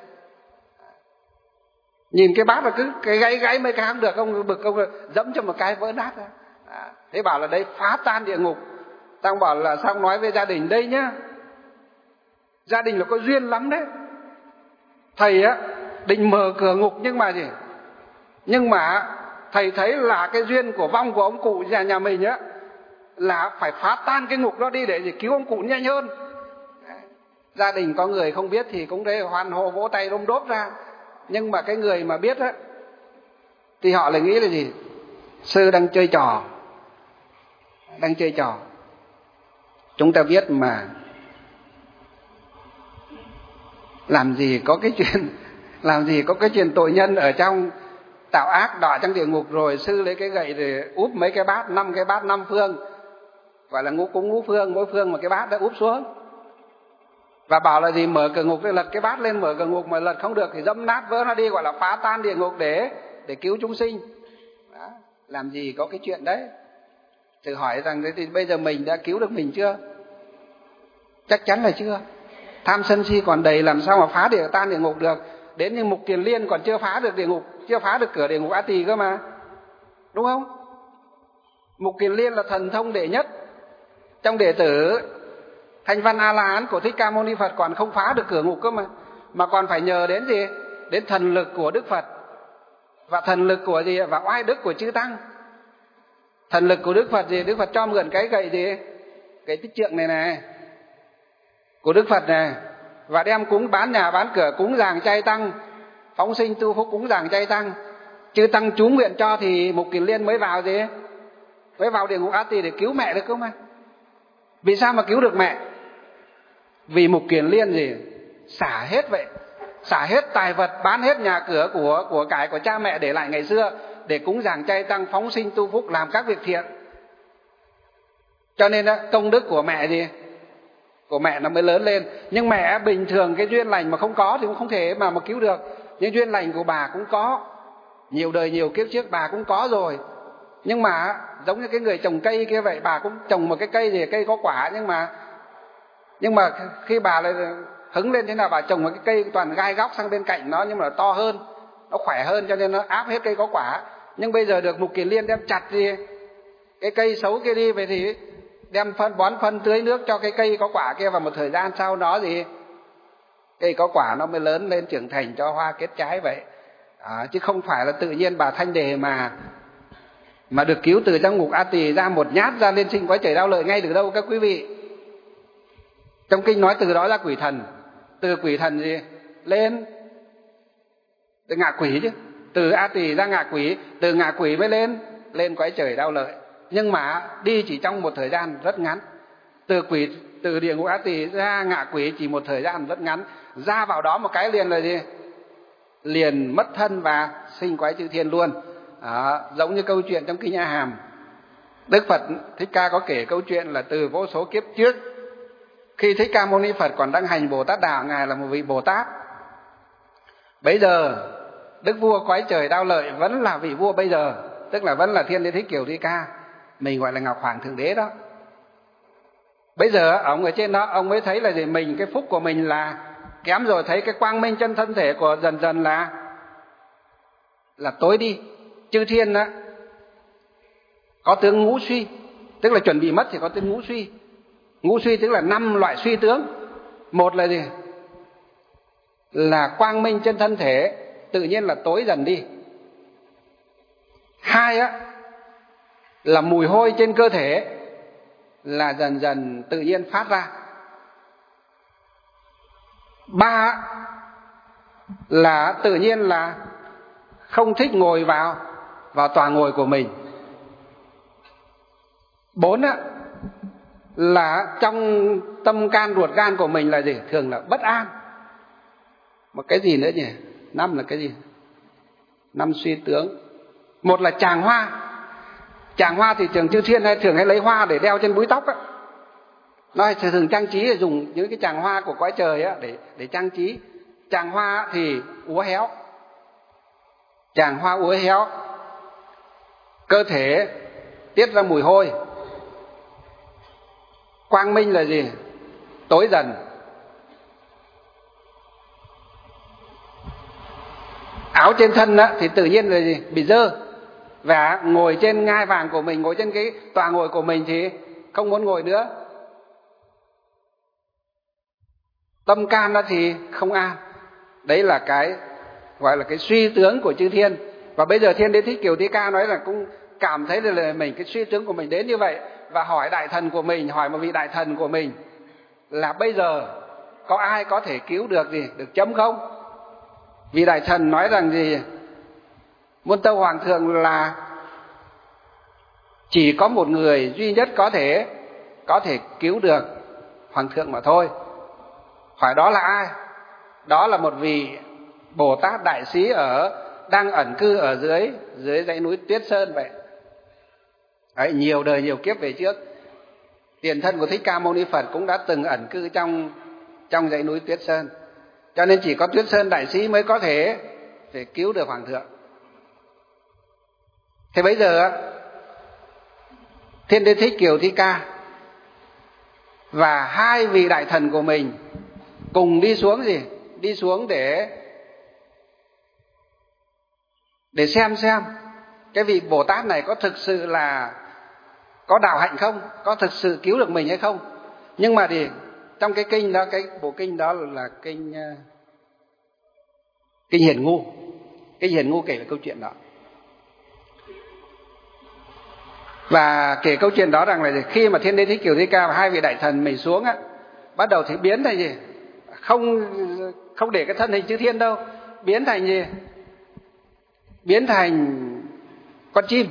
Nhìn cái bát là cứ cái gáy gáy mấy cái không được, ông bực ông dẫm cho một cái vỡ nát ra. À, thế bảo là đây phá tan địa ngục. Tao bảo là sao nói với gia đình đây nhá, gia đình là có duyên lắm đấy. Thầy á định mở cửa ngục nhưng mà gì nhưng mà thầy thấy là cái duyên của vong của ông cụ nhà nhà mình á là phải phá tan cái ngục đó đi để gì cứu ông cụ nhanh hơn. Gia đình có người không biết thì cũng đấy hoan hô vỗ tay đôm đốp ra, nhưng mà cái người mà biết á thì họ lại nghĩ là gì, sư đang chơi trò, đang chơi trò. Chúng ta biết mà làm gì có cái chuyện làm gì có cái chuyện tội nhân ở trong tạo ác đọa trong địa ngục rồi sư lấy cái gậy để úp mấy cái bát, năm cái bát năm phương, gọi là ngũ cúng ngũ phương, mỗi phương một cái bát đã úp xuống, và bảo là gì mở cửa ngục để lật cái bát lên, mở cửa ngục mà lật không được thì dẫm nát vỡ nó đi, gọi là phá tan địa ngục để để cứu chúng sinh. Đó. Làm gì có cái chuyện đấy. Thử hỏi rằng thế thì bây giờ mình đã cứu được mình chưa? Chắc chắn là chưa. Tham sân si còn đầy, làm sao mà phá địa tan địa ngục được. Đến như Mục Kiền Liên còn chưa phá được địa ngục, chưa phá được cửa địa ngục A Tỳ cơ mà, đúng không? Mục Kiền Liên là thần thông đệ nhất trong đệ tử Thanh Văn A La Hán của Thích Ca Mâu Ni Phật, còn không phá được cửa ngục cơ mà, mà còn phải nhờ đến gì? Đến thần lực của Đức Phật và thần lực của gì? Và oai đức của chư tăng. Thần lực của Đức Phật gì? Đức Phật cho mượn cái gậy gì? Cái tích trượng này này của Đức Phật này, và đem cúng bán nhà bán cửa, cúng dường chay tăng, phóng sinh tu phúc, cúng dường chay tăng. Chư tăng chú nguyện cho thì Mục Kiền Liên mới vào gì? Mới vào địa ngục A Tỳ để cứu mẹ được không mà? Vì sao mà cứu được mẹ? Vì Mục Kiền Liên gì? Xả hết vậy, xả hết tài vật, bán hết nhà cửa của của cải của cha mẹ để lại ngày xưa để cúng dường chay tăng, phóng sinh tu phúc, làm các việc thiện. Cho nên công đức của mẹ gì? Của mẹ nó mới lớn lên. Nhưng mẹ bình thường cái duyên lành mà không có thì cũng không thể mà mà cứu được. Nhưng duyên lành của bà cũng có, nhiều đời nhiều kiếp trước bà cũng có rồi. Nhưng mà giống như cái người trồng cây kia vậy, bà cũng trồng một cái cây gì, cây có quả, nhưng mà nhưng mà khi bà lại hứng lên thế nào, bà trồng một cái cây toàn gai góc sang bên cạnh nó, nhưng mà nó to hơn, nó khỏe hơn, cho nên nó áp hết cây có quả. Nhưng bây giờ được Mục Kiền Liên đem chặt đi cái cây xấu kia đi, vậy thì đem phân bón phân tưới nước cho cái cây có quả kia, và một thời gian sau đó gì cây có quả nó mới lớn lên trưởng thành cho hoa kết trái vậy. À, chứ không phải là tự nhiên bà Thanh Đề mà mà được cứu từ trong ngục A Tỳ ra một nhát ra lên sinh cõi trời đau lợi ngay từ đâu các quý vị. Trong kinh nói từ đó ra quỷ thần, từ quỷ thần gì lên từ ngạ quỷ chứ, từ A Tỳ ra ngạ quỷ, từ ngạ quỷ mới lên lên cõi trời đau lợi. Nhưng mà đi chỉ trong một thời gian rất ngắn. Từ quỷ từ địa ngục A Tỳ ra ngạ quỷ chỉ một thời gian rất ngắn, ra vào đó một cái liền là gì? Liền mất thân và sinh cõi chư thiên luôn. Đó, giống như câu chuyện trong kinh A Hàm, Đức Phật Thích Ca có kể câu chuyện là từ vô số kiếp trước, khi Thích Ca Mâu Ni Phật còn đang hành Bồ Tát đạo, ngài là một vị Bồ Tát. Bây giờ đức vua cõi trời đau lợi vẫn là vị vua bây giờ, tức là vẫn là Thiên Đế Thích Kiều Thi Ca, mình gọi là Ngọc Hoàng Thượng Đế đó. Bây giờ ông ở trên đó, ông mới thấy là gì? Mình cái phúc của mình là kém rồi, thấy cái quang minh chân thân thể của dần dần là là tối đi. Chư thiên đó có tướng ngũ suy, tức là chuẩn bị mất thì có tướng ngũ suy. Ngũ suy tức là năm loại suy tướng. Một là gì? Là quang minh chân thân thể tự nhiên là tối dần đi. Hai á là mùi hôi trên cơ thể là dần dần tự nhiên phát ra. Ba là tự nhiên là không thích ngồi vào vào tòa ngồi của mình. Bốn á là trong tâm can ruột gan của mình là gì? Thường là bất an. Một cái gì nữa nhỉ? Năm là cái gì? Năm suy tướng. Một là tràng hoa. Tràng hoa thì thường chư thiên hay thường hay lấy hoa để đeo trên búi tóc á. Nó thường trang trí để dùng những cái tràng hoa của cõi trời á để để trang trí. Tràng hoa thì úa héo. Tràng hoa úa héo, cơ thể tiết ra mùi hôi. Quang minh là gì? Tối dần. Áo trên thân á, thì tự nhiên là gì? Bị dơ. Và ngồi trên ngai vàng của mình, ngồi trên cái tòa ngồi của mình thì không muốn ngồi nữa. Tâm can đó thì không an. Đấy là cái gọi là cái suy tướng của chư thiên. Và bây giờ Thiên Đế Thích Kiều Thi Ca nói là cũng cảm thấy là mình cái suy tướng của mình đến như vậy, và hỏi đại thần của mình, hỏi một vị đại thần của mình là bây giờ có ai có thể cứu được gì, được chấm không? Vị đại thần nói rằng gì? Muôn tâu hoàng thượng là chỉ có một người duy nhất có thể có thể cứu được hoàng thượng mà thôi. Hỏi đó là ai? Đó là một vị Bồ Tát đại sĩ ở đang ẩn cư ở dưới dưới dãy núi Tuyết Sơn vậy. Đấy, nhiều đời nhiều kiếp về trước, tiền thân của Thích Ca Mâu Ni Phật cũng đã từng ẩn cư trong trong dãy núi Tuyết Sơn. Cho nên chỉ có Tuyết Sơn đại sĩ mới có thể để cứu được hoàng thượng. Thế bây giờ Thiên Đế Thích Kiều Thi Ca và hai vị đại thần của mình cùng đi xuống gì? Đi xuống để để xem xem cái vị Bồ Tát này có thực sự là có đạo hạnh không, có thực sự cứu được mình hay không. Nhưng mà thì trong cái kinh đó, cái bộ kinh đó là kinh kinh Hiền Ngu. Kinh Hiền Ngu kể về câu chuyện đó. Và kể câu chuyện đó rằng là khi mà Thiên Đế Thích Kiều Thi Ca và hai vị đại thần mình xuống á, bắt đầu thì biến thành gì? Không không để cái thân hình chư thiên đâu, biến thành gì? Biến thành con chim.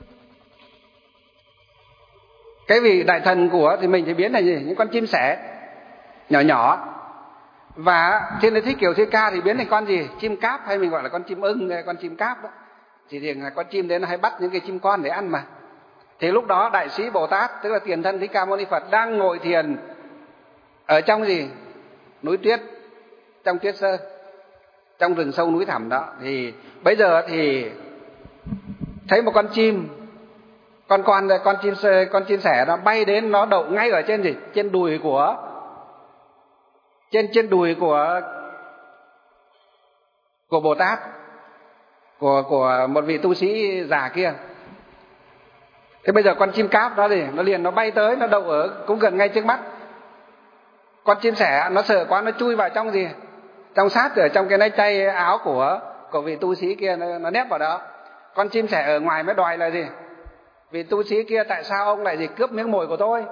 Cái vị đại thần của thì mình thì biến thành gì? Những con chim sẻ nhỏ nhỏ. Và Thiên Đế Thích Kiều Thi Ca thì biến thành con gì? Chim cáp, hay mình gọi là con chim ưng, con chim cáp đó. Chỉ thì là con chim đấy nó hay bắt những cái chim con để ăn mà. Thì lúc đó Đại Sĩ Bồ Tát, tức là Tiền Thân Thích Ca Mâu Ni Phật, đang ngồi thiền ở trong gì? Núi tuyết, trong tuyết sơn, trong rừng sâu núi thẳm đó. Thì bây giờ thì thấy một con chim, con con con chim con chim sẻ nó bay đến, nó đậu ngay ở trên gì? Trên đùi của trên trên đùi của của Bồ Tát, của của một vị tu sĩ già kia. Thế bây giờ con chim cáp đó thì nó liền nó bay tới, nó đậu ở cũng gần ngay trước mắt. Con chim sẻ nó sợ quá, nó chui vào trong gì? Trong sát ở trong cái nách tay áo của của vị tu sĩ kia, nó, nó nép vào đó. Con chim sẻ ở ngoài mới đòi là gì? Vị tu sĩ kia, tại sao ông lại gì cướp miếng mồi của tôi?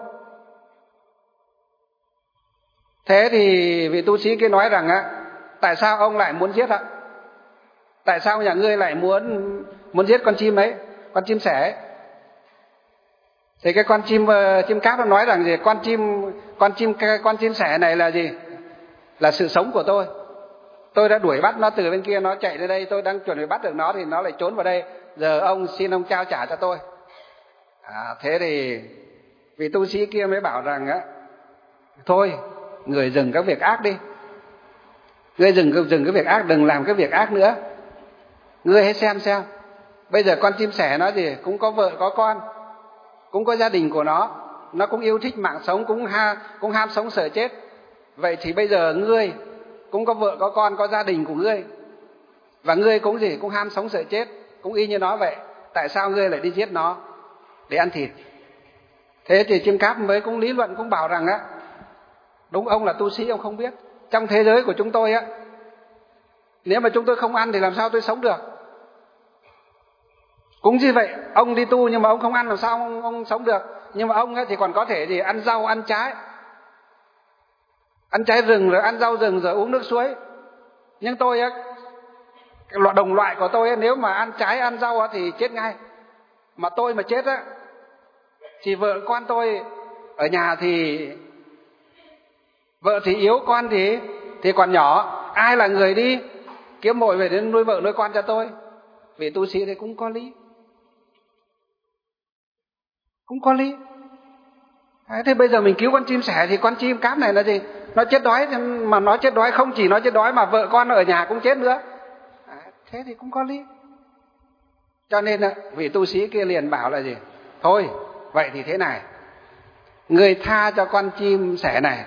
Thế thì vị tu sĩ kia nói rằng á, tại sao ông lại muốn giết ạ? Tại sao nhà ngươi lại muốn muốn giết con chim ấy, con chim sẻ ấy? Thì cái con chim chim cáp nó nói rằng gì? Con chim con chim con chim sẻ này là gì? Là sự sống của tôi. Tôi đã đuổi bắt nó từ bên kia, nó chạy đến đây, tôi đang chuẩn bị bắt được nó thì nó lại trốn vào đây. Giờ ông xin ông trao trả cho tôi. À, thế thì vị tu sĩ kia mới bảo rằng á, thôi, người dừng các việc ác đi. Ngươi dừng dừng cái việc ác, đừng làm cái việc ác nữa. Ngươi hãy xem xem. Bây giờ con chim sẻ nó gì? Cũng có vợ có con, cũng có gia đình của nó, nó cũng yêu thích mạng sống, cũng ha, cũng ham sống sợ chết. Vậy thì bây giờ ngươi cũng có vợ có con, có gia đình của ngươi, và ngươi cũng gì? Cũng ham sống sợ chết, cũng y như nó vậy. Tại sao ngươi lại đi giết nó để ăn thịt? Thế thì chim cáp mới cũng lý luận, cũng bảo rằng á, đúng, ông là tu sĩ, ông không biết. Trong thế giới của chúng tôi á, nếu mà chúng tôi không ăn thì làm sao tôi sống được? Cũng như vậy, ông đi tu nhưng mà ông không ăn làm sao ông, ông sống được? Nhưng mà ông ấy thì còn có thể gì? Ăn rau, ăn trái, ăn trái rừng, rồi ăn rau rừng, rồi uống nước suối. Nhưng tôi á, cái loại đồng loại của tôi ấy, nếu mà ăn trái ăn rau á, thì chết ngay. Mà tôi mà chết á, thì vợ con tôi ở nhà thì vợ thì yếu, con thì thì còn nhỏ, ai là người đi kiếm mồi về đến nuôi vợ nuôi con cho tôi? Vì tu sĩ thì cũng có lý, cũng có lý. Đấy, thế bây giờ mình cứu con chim sẻ thì con chim cáp này là gì? Nó chết đói, mà nó chết đói không chỉ nó chết đói mà vợ con ở nhà cũng chết nữa. Đấy, thế thì cũng có lý. Cho nên vị tu sĩ kia liền bảo là gì? Thôi, vậy thì thế này, người tha cho con chim sẻ này,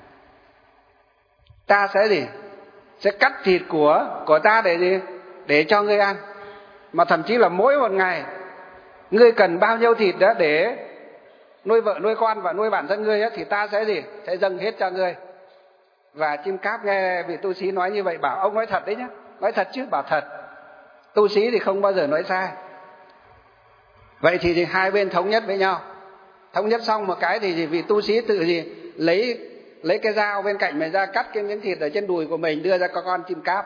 ta sẽ gì? Sẽ cắt thịt của của ta để gì? Để cho ngươi ăn. Mà thậm chí là mỗi một ngày ngươi cần bao nhiêu thịt đó để nuôi vợ nuôi con và nuôi bản thân ngươi á, thì ta sẽ gì? Sẽ dâng hết cho ngươi. Và chim cáp nghe vị tu sĩ nói như vậy bảo, ông nói thật đấy nhá. Nói thật chứ? Bảo thật. Tu sĩ thì không bao giờ nói sai. Vậy thì, thì hai bên thống nhất với nhau. Thống nhất xong một cái thì vị tu sĩ tự gì? Lấy lấy cái dao bên cạnh mình ra, cắt cái miếng thịt ở trên đùi của mình đưa ra cho con chim cáp.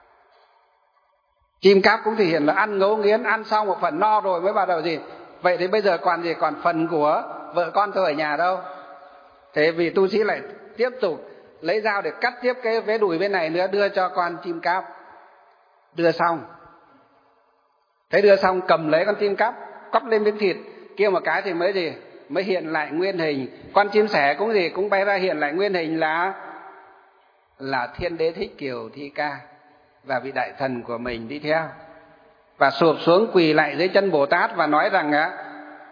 Chim cáp cũng thể hiện là ăn ngấu nghiến, ăn xong một phần no rồi mới bắt đầu gì? Vậy thì bây giờ còn gì? Còn phần của vợ con tôi ở nhà đâu? Thế vì tu sĩ lại tiếp tục lấy dao để cắt tiếp cái vế đùi bên này nữa, đưa cho con chim cáp. Đưa xong, thế đưa xong cầm lấy con chim cáp, cắp lên miếng thịt kia một cái thì mới gì? Mới hiện lại nguyên hình. Con chim sẻ cũng gì? Cũng bay ra hiện lại nguyên hình là là Thiên Đế Thích Kiều Thi Ca và vị đại thần của mình đi theo, và sụp xuống quỳ lại dưới chân Bồ Tát và nói rằng á,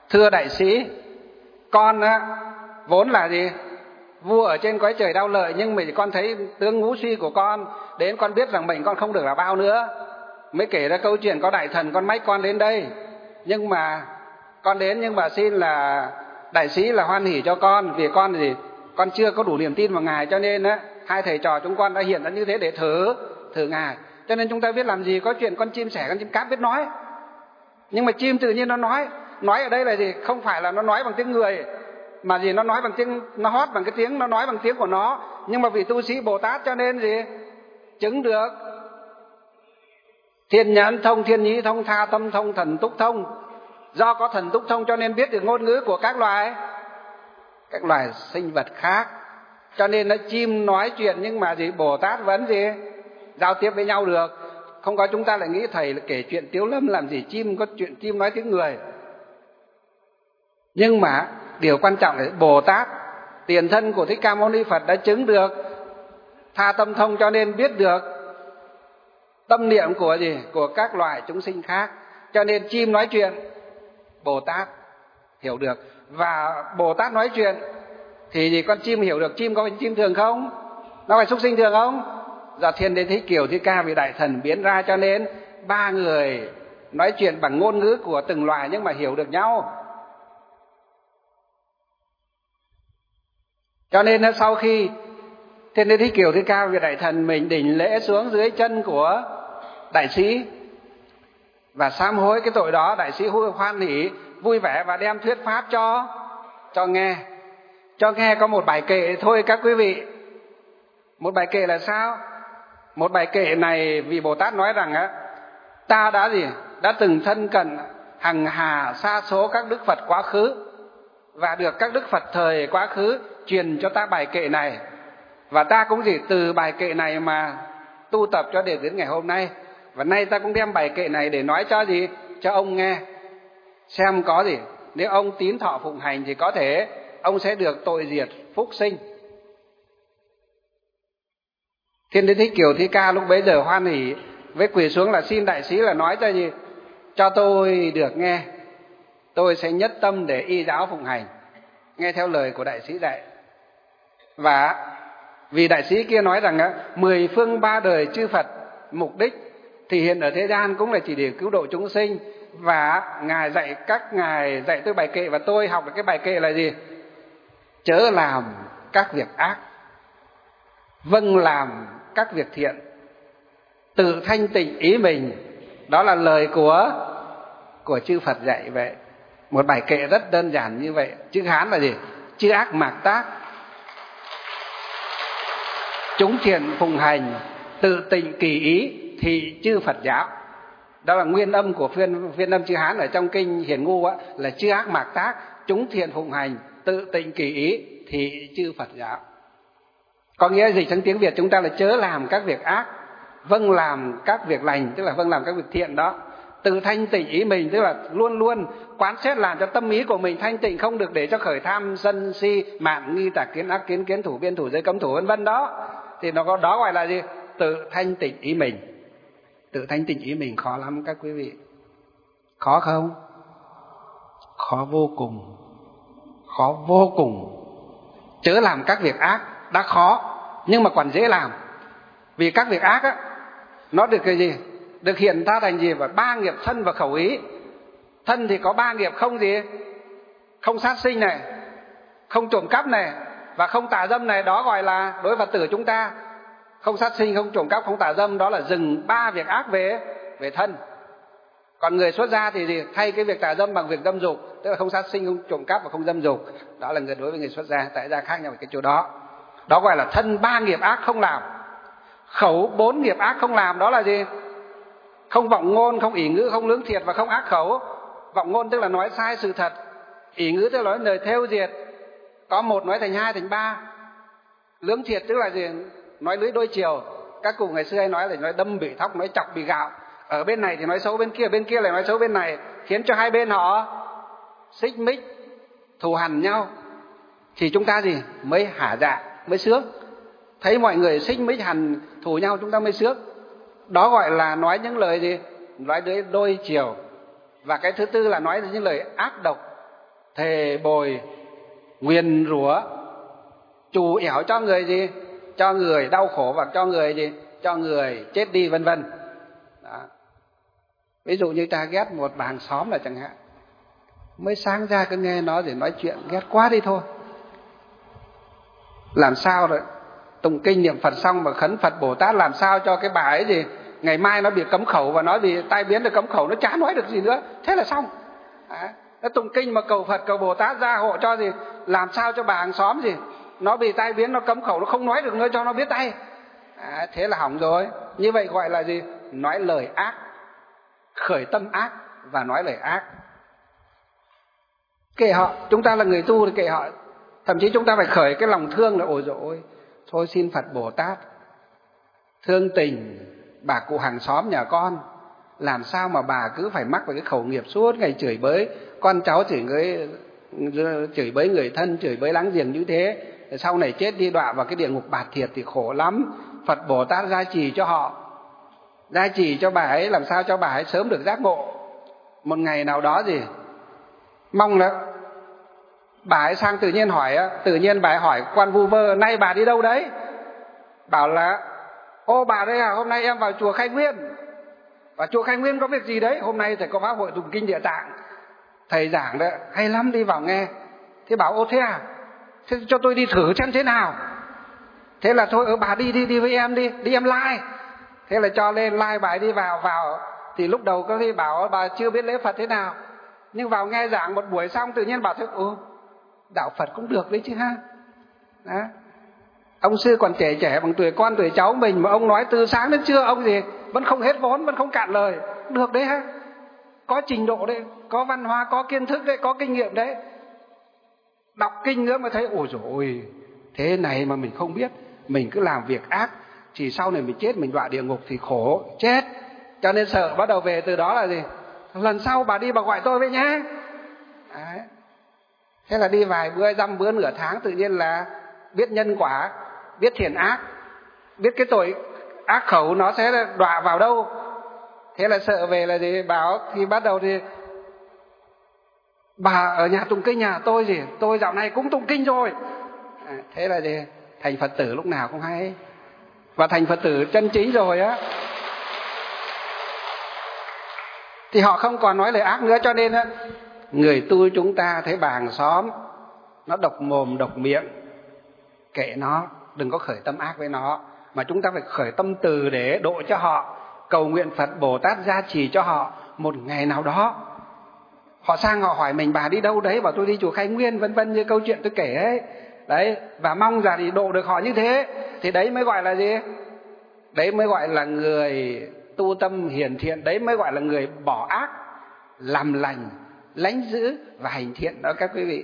Thưa đại sĩ, con á, vốn là gì? Vua ở trên cõi trời đau lợi, nhưng mà con thấy tướng ngũ suy của con, đến con biết rằng mệnh con không được là bao nữa, mới kể ra câu chuyện có đại thần con mách con đến đây. Nhưng mà con đến, nhưng mà xin là đại sĩ là hoan hỉ cho con, vì con gì? Con chưa có đủ niềm tin vào Ngài, cho nên á, hai thầy trò chúng con đã hiện ra như thế để thử thử Ngài. Cho nên chúng ta biết làm gì có chuyện con chim sẻ, con chim cáp biết nói. Nhưng mà chim tự nhiên nó nói. Nói ở đây là gì? Không phải là nó nói bằng tiếng người, mà gì? Nó nói bằng tiếng, nó hót bằng cái tiếng, nó nói bằng tiếng của nó. Nhưng mà vì tu sĩ Bồ Tát cho nên gì? Chứng được thiên nhãn thông, thiên nhĩ thông, tha tâm thông, thần túc thông. Do có thần túc thông cho nên biết được ngôn ngữ của các loài các loài sinh vật khác. Cho nên nó chim nói chuyện, nhưng mà gì? Bồ Tát vẫn gì? Giao tiếp với nhau được. Không có chúng ta lại nghĩ thầy là kể chuyện Tiếu Lâm làm gì, chim có chuyện chim nói tiếng người. Nhưng mà điều quan trọng là Bồ Tát tiền thân của Thích Ca Mâu Ni Phật đã chứng được tha tâm thông, cho nên biết được tâm niệm của gì? Của các loài chúng sinh khác. Cho nên chim nói chuyện, Bồ Tát hiểu được. Và Bồ Tát nói chuyện thì gì? Con chim hiểu được. Chim có phải chim thường không? Nó phải súc sinh thường không? Do Thiên Đế Thích Kiều Thích Ca vị đại thần biến ra, cho nên ba người nói chuyện bằng ngôn ngữ của từng loài nhưng mà hiểu được nhau. Cho nên sau khi Thiên Đế Thích Kiều Thích Ca vị đại thần mình đỉnh lễ xuống dưới chân của đại sĩ và sám hối cái tội đó, đại sĩ hoan hỉ vui vẻ và đem thuyết pháp cho cho nghe. Cho nghe có một bài kệ thôi các quý vị. Một bài kệ là sao? Một bài kệ này vì Bồ Tát nói rằng á, ta đã gì? Đã từng thân cận hằng hà sa số các đức Phật quá khứ, và được các đức Phật thời quá khứ truyền cho ta bài kệ này. Và ta cũng gì? Từ bài kệ này mà tu tập cho đến đến ngày hôm nay. Và nay ta cũng đem bài kệ này để nói cho gì? Cho ông nghe. Xem có gì? Nếu ông tín thọ phụng hành thì có thể ông sẽ được tội diệt phúc sinh. Thiên Đế Thích Kiều Thích Ca lúc bấy giờ hoan hỉ với quỳ xuống là xin đại sĩ là nói cho gì? Cho tôi được nghe. Tôi sẽ nhất tâm để y giáo phụng hành, nghe theo lời của đại sĩ dạy. Và vì đại sĩ kia nói rằng á, mười phương ba đời chư Phật mục đích thì hiện ở thế gian cũng là chỉ để cứu độ chúng sinh. Và Ngài dạy, các Ngài dạy tôi bài kệ, và tôi học được cái bài kệ là gì? Chớ làm các việc ác, vâng làm các việc thiện, tự thanh tịnh ý mình. Đó là lời của của chư Phật dạy vậy. Một bài kệ rất đơn giản như vậy. Chữ Hán là gì? Chư ác mạc tác, chúng thiện phụng hành, tự tịnh kỳ ý, thị chư Phật giáo. Đó là nguyên âm của phiên, phiên âm chữ Hán ở trong kinh Hiển Ngu á, là chư ác mạc tác, chúng thiện phụng hành, tự tịnh kỳ ý, thị chư Phật giáo. Có nghĩa gì? Trong tiếng Việt chúng ta là chớ làm các việc ác, vâng làm các việc lành, tức là vâng làm các việc thiện đó. Tự thanh tịnh ý mình, tức là luôn luôn quán xét làm cho tâm ý của mình thanh tịnh, không được để cho khởi tham sân si mạn nghi tà kiến ác kiến kiến thủ biên thủ giới cấm thủ vân vân đó. Thì nó có đó gọi là gì? Tự thanh tịnh ý mình. Tự thanh tịnh ý mình khó lắm các quý vị. Khó không? Khó vô cùng. Khó vô cùng. Chớ làm các việc ác đã khó, nhưng mà còn dễ làm. Vì các việc ác á, nó được cái gì? Được hiện ra thành gì? Và ba nghiệp thân và khẩu ý. Thân thì có ba nghiệp không gì? Không sát sinh này, không trộm cắp này, và không tà dâm này. Đó gọi là đối Phật tử chúng ta. Không sát sinh, không trộm cắp, không tà dâm, đó là dừng ba việc ác về về thân. Còn người xuất gia thì gì? Thay cái việc tà dâm bằng việc dâm dục, tức là không sát sinh, không trộm cắp và không dâm dục. Đó là người đối với người xuất gia, tại gia khác nhau ở cái chỗ đó. Đó gọi là thân ba nghiệp ác không làm. Khẩu bốn nghiệp ác không làm, đó là gì? Không vọng ngôn, không ỷ ngữ, không lưỡng thiệt và không ác khẩu. Vọng ngôn tức là nói sai sự thật, ỷ ngữ tức là nói lời thêu diệt, có một nói thành hai thành ba. Lưỡng thiệt tức là gì? Nói lưỡi đôi chiều. Các cụ ngày xưa hay nói là nói đâm bị thóc, nói chọc bị gạo. Ở bên này thì nói xấu bên kia, bên kia lại nói xấu bên này, khiến cho hai bên họ xích mích, thù hằn nhau. Thì chúng ta gì? Mới hả dạ, mới sướng. Thấy mọi người xích mích hằn thù nhau chúng ta mới sướng. Đó gọi là nói những lời gì? Nói lưỡi đôi chiều. Và cái thứ tư là nói những lời ác độc, thề bồi, nguyền rủa, chủ ẻo cho người gì? Cho người đau khổ và cho người gì? Cho người chết đi vân vân. Đó. Ví dụ như ta ghét một bà hàng xóm là chẳng hạn, mới sáng ra cứ nghe nó để nói chuyện ghét quá đi thôi. Làm sao rồi? Tụng kinh niệm Phật xong mà khấn Phật Bồ Tát làm sao cho cái bà ấy gì ngày mai nó bị cấm khẩu và nó bị tai biến được cấm khẩu, nó chả nói được gì nữa, thế là xong. Đấy. Nó tụng kinh mà cầu Phật cầu Bồ Tát gia hộ cho gì, làm sao cho bà hàng xóm gì nó bị tai biến, nó cấm khẩu, nó không nói được nữa, cho nó biết tay. Đấy. Thế là hỏng rồi. Như vậy gọi là gì? Nói lời ác, khởi tâm ác và nói lời ác. Kệ họ, chúng ta là người tu thì kệ họ. Thậm chí chúng ta phải khởi cái lòng thương là ôi dồi ôi, thôi xin Phật Bồ Tát thương tình bà cụ hàng xóm nhà con, làm sao mà bà cứ phải mắc vào cái khẩu nghiệp suốt ngày chửi bới con cháu, chửi bới chửi bới người thân, chửi bới láng giềng như thế, sau này chết đi đọa vào cái địa ngục bạt thiệt thì khổ lắm. Phật Bồ Tát gia trì cho họ, gia trì cho bà ấy, làm sao cho bà ấy sớm được giác ngộ. Một ngày nào đó gì mong là bà ấy sang tự nhiên hỏi, tự nhiên bà ấy hỏi quan vu vơ, nay bà đi đâu đấy? Bảo là ô bà đây à, hôm nay em vào chùa Khai Nguyên. Và chùa Khai Nguyên có việc gì đấy? Hôm nay thầy có pháp hội tụng kinh Địa Tạng, thầy giảng đấy hay lắm, đi vào nghe. Thế bảo ô thế à, thế cho tôi đi thử xem thế nào. Thế là thôi, ở bà đi đi đi với em đi, đi em like. Thế là cho lên like bà ấy đi vào. Vào thì lúc đầu có khi bảo bà chưa biết lễ Phật thế nào, nhưng vào nghe giảng một buổi xong tự nhiên bảo thế, ừ, đạo Phật cũng được đấy chứ ha. Đó. Ông sư còn trẻ trẻ bằng tuổi con tuổi cháu mình mà ông nói từ sáng đến trưa ông gì vẫn không hết vốn, vẫn không cạn lời, được đấy ha. Có trình độ đấy, có văn hóa, có kiến thức đấy, có kinh nghiệm đấy. Đọc kinh nữa mà thấy ôi dồi ôi, thế này mà mình không biết, mình cứ làm việc ác thì sau này mình chết, mình đọa địa ngục thì khổ chết. Cho nên sợ, bắt đầu về từ đó là gì, lần sau bà đi bà gọi tôi với nhá. Đấy. Thế là đi vài bữa, dăm bữa, nửa tháng, tự nhiên là biết nhân quả, biết thiện ác, biết cái tội ác khẩu nó sẽ đọa vào đâu. Thế là sợ về là gì, bảo thì bắt đầu thì bà ở nhà tụng kinh nhà tôi gì, tôi dạo này cũng tụng kinh rồi. À, thế là gì, thành Phật tử lúc nào cũng hay. Và thành Phật tử chân chính rồi á thì họ không còn nói lời ác nữa. Cho nên á, người tu chúng ta thấy bà hàng xóm nó độc mồm độc miệng, kệ nó, đừng có khởi tâm ác với nó, mà chúng ta phải khởi tâm từ để độ cho họ, cầu nguyện Phật Bồ Tát gia trì cho họ. Một ngày nào đó họ sang họ hỏi mình bà đi đâu đấy, bảo tôi đi chùa Khai Nguyên vân vân, như câu chuyện tôi kể ấy đấy, và mong rằng thì độ được họ như thế. Thì đấy mới gọi là gì, đấy mới gọi là người tu tâm hiền thiện, đấy mới gọi là người bỏ ác làm lành, lánh dữ và hành thiện đó các quý vị.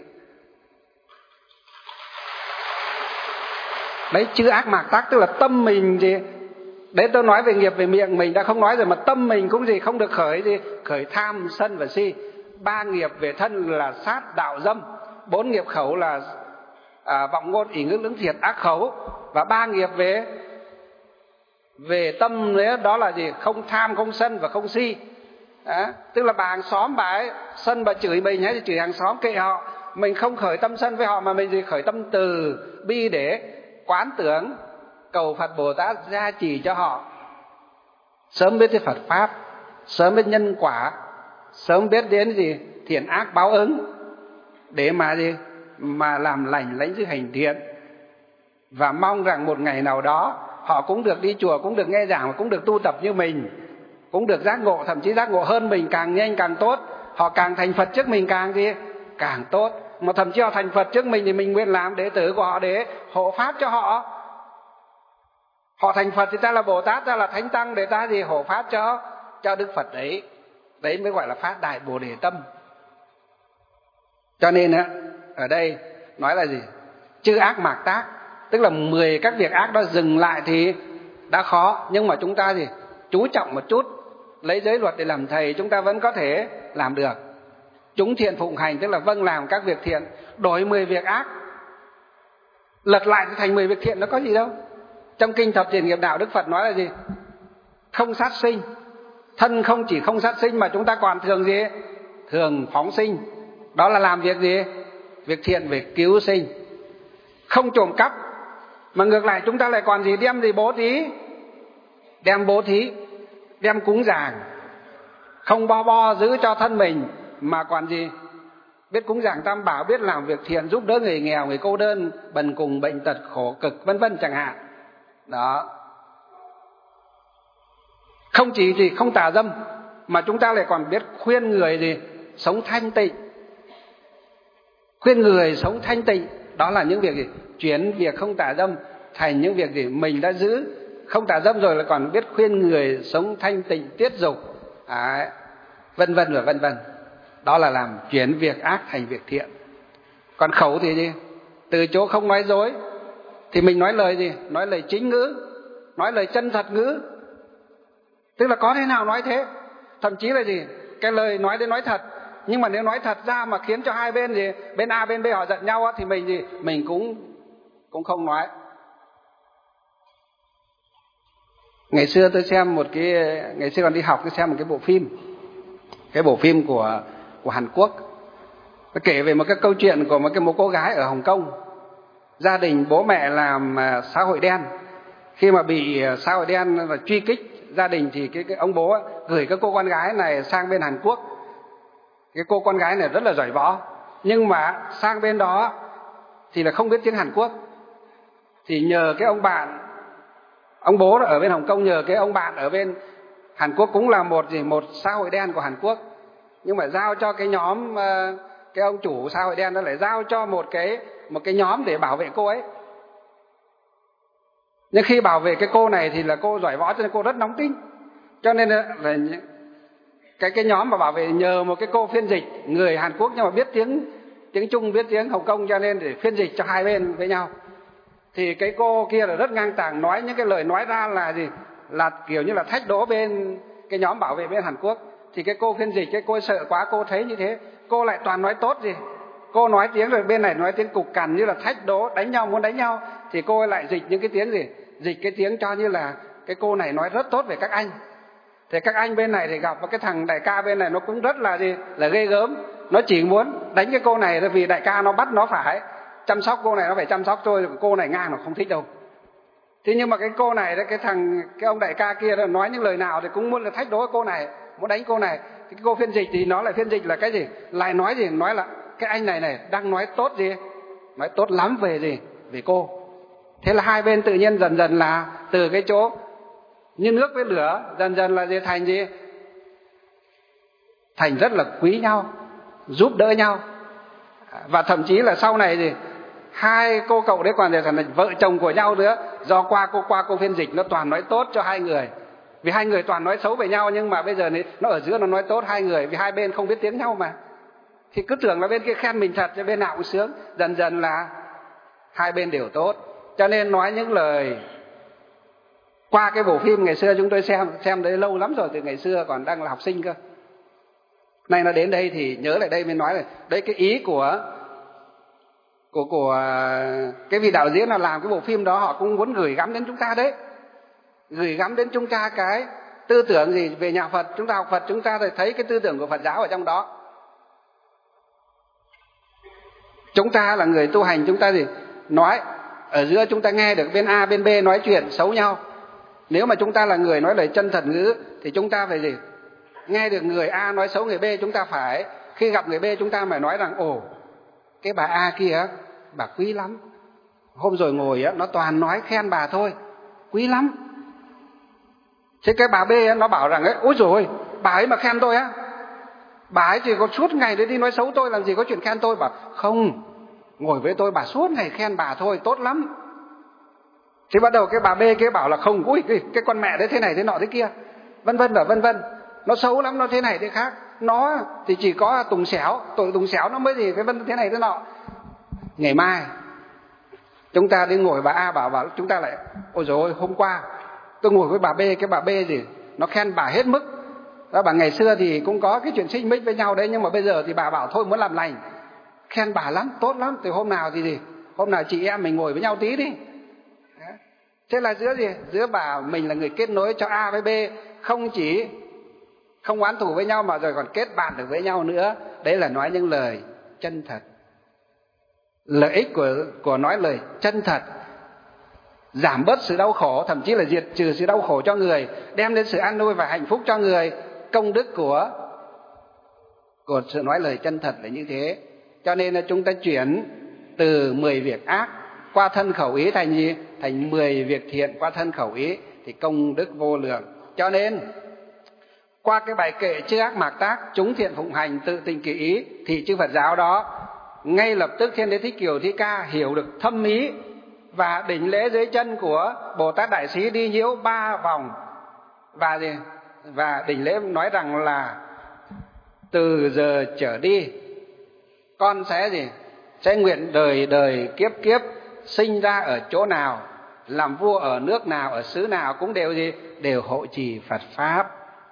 Đấy, chữ ác mạt tác tức là tâm mình gì. Đấy, tôi nói về nghiệp về miệng mình đã không nói rồi, mà tâm mình cũng gì không được khởi gì, khởi tham sân và si. Ba nghiệp về thân là sát đạo dâm, bốn nghiệp khẩu là à, vọng ngôn ỷ ngữ lưỡng thiệt ác khẩu, và ba nghiệp về về tâm nữa đó là gì, không tham không sân và không si. Đó, tức là bà hàng xóm bà ấy sân bà chửi mình hay chửi hàng xóm kệ họ, mình không khởi tâm sân với họ mà mình gì khởi tâm từ bi để quán tưởng cầu Phật Bồ Tát gia trì cho họ, sớm biết cái Phật pháp, sớm biết nhân quả, sớm biết đến gì thiện ác báo ứng, để mà gì mà làm lành lãnh dữ hành thiện. Và mong rằng một ngày nào đó họ cũng được đi chùa, cũng được nghe giảng, cũng được tu tập như mình, cũng được giác ngộ, thậm chí giác ngộ hơn mình càng nhanh càng tốt. Họ càng thành Phật trước mình càng gì càng tốt, mà thậm chí họ thành Phật trước mình thì mình nguyện làm đệ tử của họ để hộ pháp cho họ. Họ thành Phật thì ta là Bồ Tát, ta là Thánh Tăng, để ta gì hộ pháp cho cho Đức Phật đấy. Đấy mới gọi là phát đại Bồ Đề tâm. Cho nên á, ở đây nói là gì, chữ ác mạt tác, tức là mười các việc ác đó dừng lại thì đã khó, nhưng mà chúng ta gì chú trọng một chút, lấy giới luật để làm thầy, chúng ta vẫn có thể làm được. Chúng thiện phụng hành, tức là vâng làm các việc thiện, đổi mười việc ác lật lại thành mười việc thiện, nó có gì đâu. Trong kinh Thập Thiện Nghiệp Đạo, Đức Phật nói là gì, không sát sinh. Thân không chỉ không sát sinh mà chúng ta còn thường gì, thường phóng sinh, Đó là làm việc gì? Việc thiện về cứu sinh. Không trộm cắp, mà ngược lại chúng ta lại còn gì? Đem gì bố thí, đem bố thí, đem cúng dường. Không bo bo giữ cho thân mình, mà còn gì? Biết cúng dường tam bảo, biết làm việc thiện, giúp đỡ người nghèo, người cô đơn, bần cùng, bệnh tật, khổ cực, vân vân chẳng hạn. Đó. Không chỉ gì không tà dâm, mà chúng ta lại còn biết khuyên người gì? Sống thanh tịnh. Khuyên người sống thanh tịnh, đó là những việc gì? Chuyển việc không tà dâm thành những việc gì? Mình đã giữ không tà dâm rồi, là còn biết khuyên người sống thanh tịnh, tiết dục, à, vân vân và vân vân. Đó là làm chuyển việc ác thành việc thiện. Còn khẩu thì gì? Từ chỗ không nói dối thì mình nói lời gì? Nói lời chính ngữ, nói lời chân thật ngữ. Tức là có thế nào nói thế. Thậm chí là gì? Cái lời nói đến nói thật, nhưng mà nếu nói thật ra mà khiến cho hai bên gì, bên A bên B họ giận nhau á, thì mình gì? Mình cũng cũng không nói. Ngày xưa tôi xem một cái, ngày xưa còn đi học tôi xem một cái bộ phim, cái bộ phim của của Hàn Quốc. Nó kể về một cái câu chuyện của một cái một cô gái ở Hồng Kông. Gia đình bố mẹ làm xã hội đen. Khi mà bị xã hội đen là truy kích gia đình thì cái, cái ông bố ấy, gửi cái cô con gái này sang bên Hàn Quốc. Cái cô con gái này rất là giỏi võ, nhưng mà sang bên đó thì là không biết tiếng Hàn Quốc. Thì nhờ cái ông bạn, ông bố ở bên Hồng Kông, nhờ cái ông bạn ở bên Hàn Quốc cũng là một gì một xã hội đen của Hàn Quốc, nhưng mà giao cho cái nhóm, cái ông chủ xã hội đen đó lại giao cho một cái một cái nhóm để bảo vệ cô ấy. Nhưng khi bảo vệ cái cô này thì là cô giỏi võ cho nên cô rất nóng tính, cho nên là cái cái nhóm mà bảo vệ nhờ một cái cô phiên dịch người Hàn Quốc nhưng mà biết tiếng tiếng Trung, biết tiếng Hồng Kông, cho nên để phiên dịch cho hai bên với nhau. Thì cái cô kia là rất ngang tàng, nói những cái lời nói ra là gì? Là kiểu như là thách đố bên cái nhóm bảo vệ bên Hàn Quốc. Thì cái cô phiên dịch, cái cô sợ quá, cô thấy như thế, cô lại toàn nói tốt gì. Cô nói tiếng rồi bên này nói tiếng cục cằn như là thách đố, đánh nhau, muốn đánh nhau. Thì cô lại dịch những cái tiếng gì? Dịch cái tiếng cho như là cái cô này nói rất tốt về các anh. Thì các anh bên này thì gặp một cái thằng đại ca bên này nó cũng rất là gì? Là ghê gớm. Nó chỉ muốn đánh cái cô này vì đại ca nó bắt nó phải chăm sóc cô này, nó phải chăm sóc thôi, cô này ngang nó không thích đâu. Thế nhưng mà cái cô này, cái thằng, cái ông đại ca kia nói những lời nào thì cũng muốn là thách đố cô này, muốn đánh cô này. Thì cái cô phiên dịch thì nó lại phiên dịch là cái gì? Lại nói gì? Nói là cái anh này này đang nói tốt gì? Nói tốt lắm về gì? Về cô. Thế là hai bên tự nhiên dần dần là từ cái chỗ như nước với lửa, dần dần là gì? Thành gì? Thành rất là quý nhau, giúp đỡ nhau. Và thậm chí là sau này thì hai cô cậu đấy còn thành vợ chồng của nhau nữa, do qua cô qua cô phiên dịch nó toàn nói tốt cho hai người. Vì hai người toàn nói xấu về nhau, nhưng mà bây giờ nó ở giữa nó nói tốt hai người, vì hai bên không biết tiếng nhau mà. Thì cứ tưởng là bên kia khen mình thật, cho bên nào cũng sướng. Dần dần là hai bên đều tốt. Cho nên nói những lời qua cái bộ phim ngày xưa chúng tôi xem xem đấy lâu lắm rồi, từ ngày xưa còn đang là học sinh cơ. Nay nó đến đây thì nhớ lại đây mới nói này, đấy cái ý của của của cái vị đạo diễn là làm cái bộ phim đó, họ cũng muốn gửi gắm đến chúng ta đấy, gửi gắm đến chúng ta cái tư tưởng gì về nhà Phật. Chúng ta học Phật chúng ta thì thấy cái tư tưởng của Phật giáo ở trong đó. Chúng ta là người tu hành, chúng ta gì nói ở giữa chúng ta nghe được bên A bên B nói chuyện xấu nhau. Nếu mà chúng ta là người nói lời chân thật ngữ thì chúng ta phải gì? Nghe được người A nói xấu người B, chúng ta phải khi gặp người B chúng ta phải nói rằng ồ, cái bà A kia bà quý lắm. Hôm rồi ngồi á nó toàn nói khen bà thôi, quý lắm. Thế cái bà B á, nó bảo rằng ấy, ôi rồi bà ấy mà khen tôi á, bà ấy chỉ có suốt ngày đấy đi nói xấu tôi, làm gì có chuyện khen tôi. Bảo không, ngồi với tôi bà suốt ngày khen bà thôi, tốt lắm. Thì bắt đầu cái bà B kia bảo là không, ui cái, cái con mẹ đấy thế này thế nọ thế kia, vân vân và vân vân, nó xấu lắm, nó thế này thế khác, nó thì chỉ có tùng xéo, tội tùng xéo nó mới gì cái vân thế này thế nọ. Ngày mai chúng ta đi ngồi bà A bảo bảo chúng ta lại ôi dồi ôi, hôm qua tôi ngồi với bà B, cái bà B gì nó khen bà hết mức đó. Bà ngày xưa thì cũng có cái chuyện xích mích với nhau đấy, nhưng mà bây giờ thì bà bảo thôi muốn làm lành, khen bà lắm, tốt lắm. Thì hôm nào thì gì hôm nào chị em mình ngồi với nhau tí đi. Thế là giữa gì giữa bà mình là người kết nối cho A với B, không chỉ không oán thù với nhau mà rồi còn kết bạn được với nhau nữa. Đấy là nói những lời chân thật. Lợi ích của, của nói lời chân thật giảm bớt sự đau khổ, thậm chí là diệt trừ sự đau khổ cho người, đem đến sự an vui và hạnh phúc cho người. Công đức của, của sự nói lời chân thật là như thế. Cho nên là chúng ta chuyển từ mười việc ác qua thân khẩu ý thành gì? Thành mười việc thiện qua thân khẩu ý, thì công đức vô lượng. Cho nên qua cái bài kệ chư ác mạt tác, chúng thiện phụng hành, tự tình kỳ ý, thì chư Phật giáo đó ngay lập tức Thiên Đế Thích Kiều Thi Ca hiểu được thâm ý và đỉnh lễ dưới chân của Bồ Tát Đại Sĩ đi nhiễu ba vòng. Và gì? Và đỉnh lễ nói rằng là từ giờ trở đi con sẽ gì? Sẽ nguyện đời đời kiếp kiếp sinh ra ở chỗ nào, làm vua ở nước nào, ở xứ nào cũng đều gì? Đều hộ trì Phật Pháp.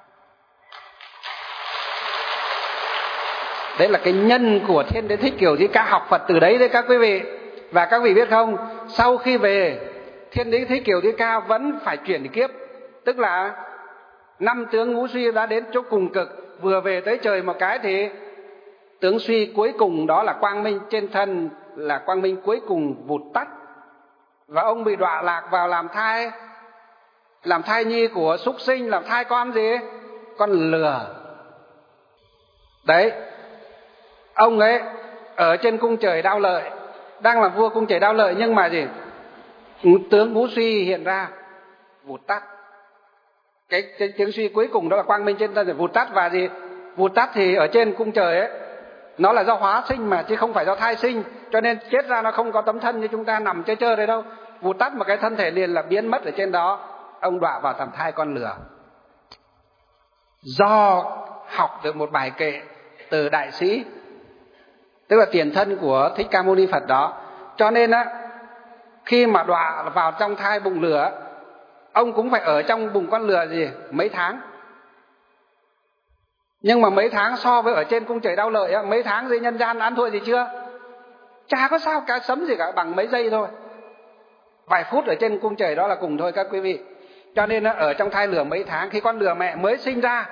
Đấy là cái nhân của Thiên Đế Thích Kiều Thi Ca, học Phật từ đấy đấy các quý vị. Và các vị biết không, sau khi về, Thiên Đế Thích Kiều Thi Ca vẫn phải chuyển kiếp. Tức là năm tướng ngũ suy đã đến chỗ cùng cực, vừa về tới trời một cái thì tướng suy cuối cùng đó là quang minh trên thân, là quang minh cuối cùng vụt tắt. Và ông bị đọa lạc vào làm thai, làm thai nhi của súc sinh, làm thai con gì? Con lừa. Đấy, ông ấy ở trên cung trời Đao Lợi, đang là vua cung trời Đao Lợi, nhưng mà gì? Tướng ngũ suy hiện ra, vụt tắt. Cái, cái tiếng suy cuối cùng đó là quang minh trên thân, vụt tắt. Và gì? Vụt tắt thì ở trên cung trời ấy, nó là do hóa sinh mà, chứ không phải do thai sinh. Cho nên chết ra nó không có tấm thân như chúng ta nằm chơi chơi đây đâu. Vụt tắt một cái thân thể liền là biến mất ở trên đó. Ông đọa vào làm thai con lừa. Do học được một bài kệ từ Đại Sĩ, tức là tiền thân của Thích Ca Mâu Ni Phật đó, cho nên á, khi mà đọa vào trong thai bụng lừa, ông cũng phải ở trong bụng con lừa gì? Mấy tháng. Nhưng mà mấy tháng so với ở trên cung trời Đao Lợi á, mấy tháng dưới nhân gian ăn thua gì chưa? Chả có sao cả, sấm gì cả, bằng mấy giây thôi. Vài phút ở trên cung trời đó là cùng thôi các quý vị. Cho nên á, ở trong thai lừa mấy tháng, khi con lừa mẹ mới sinh ra,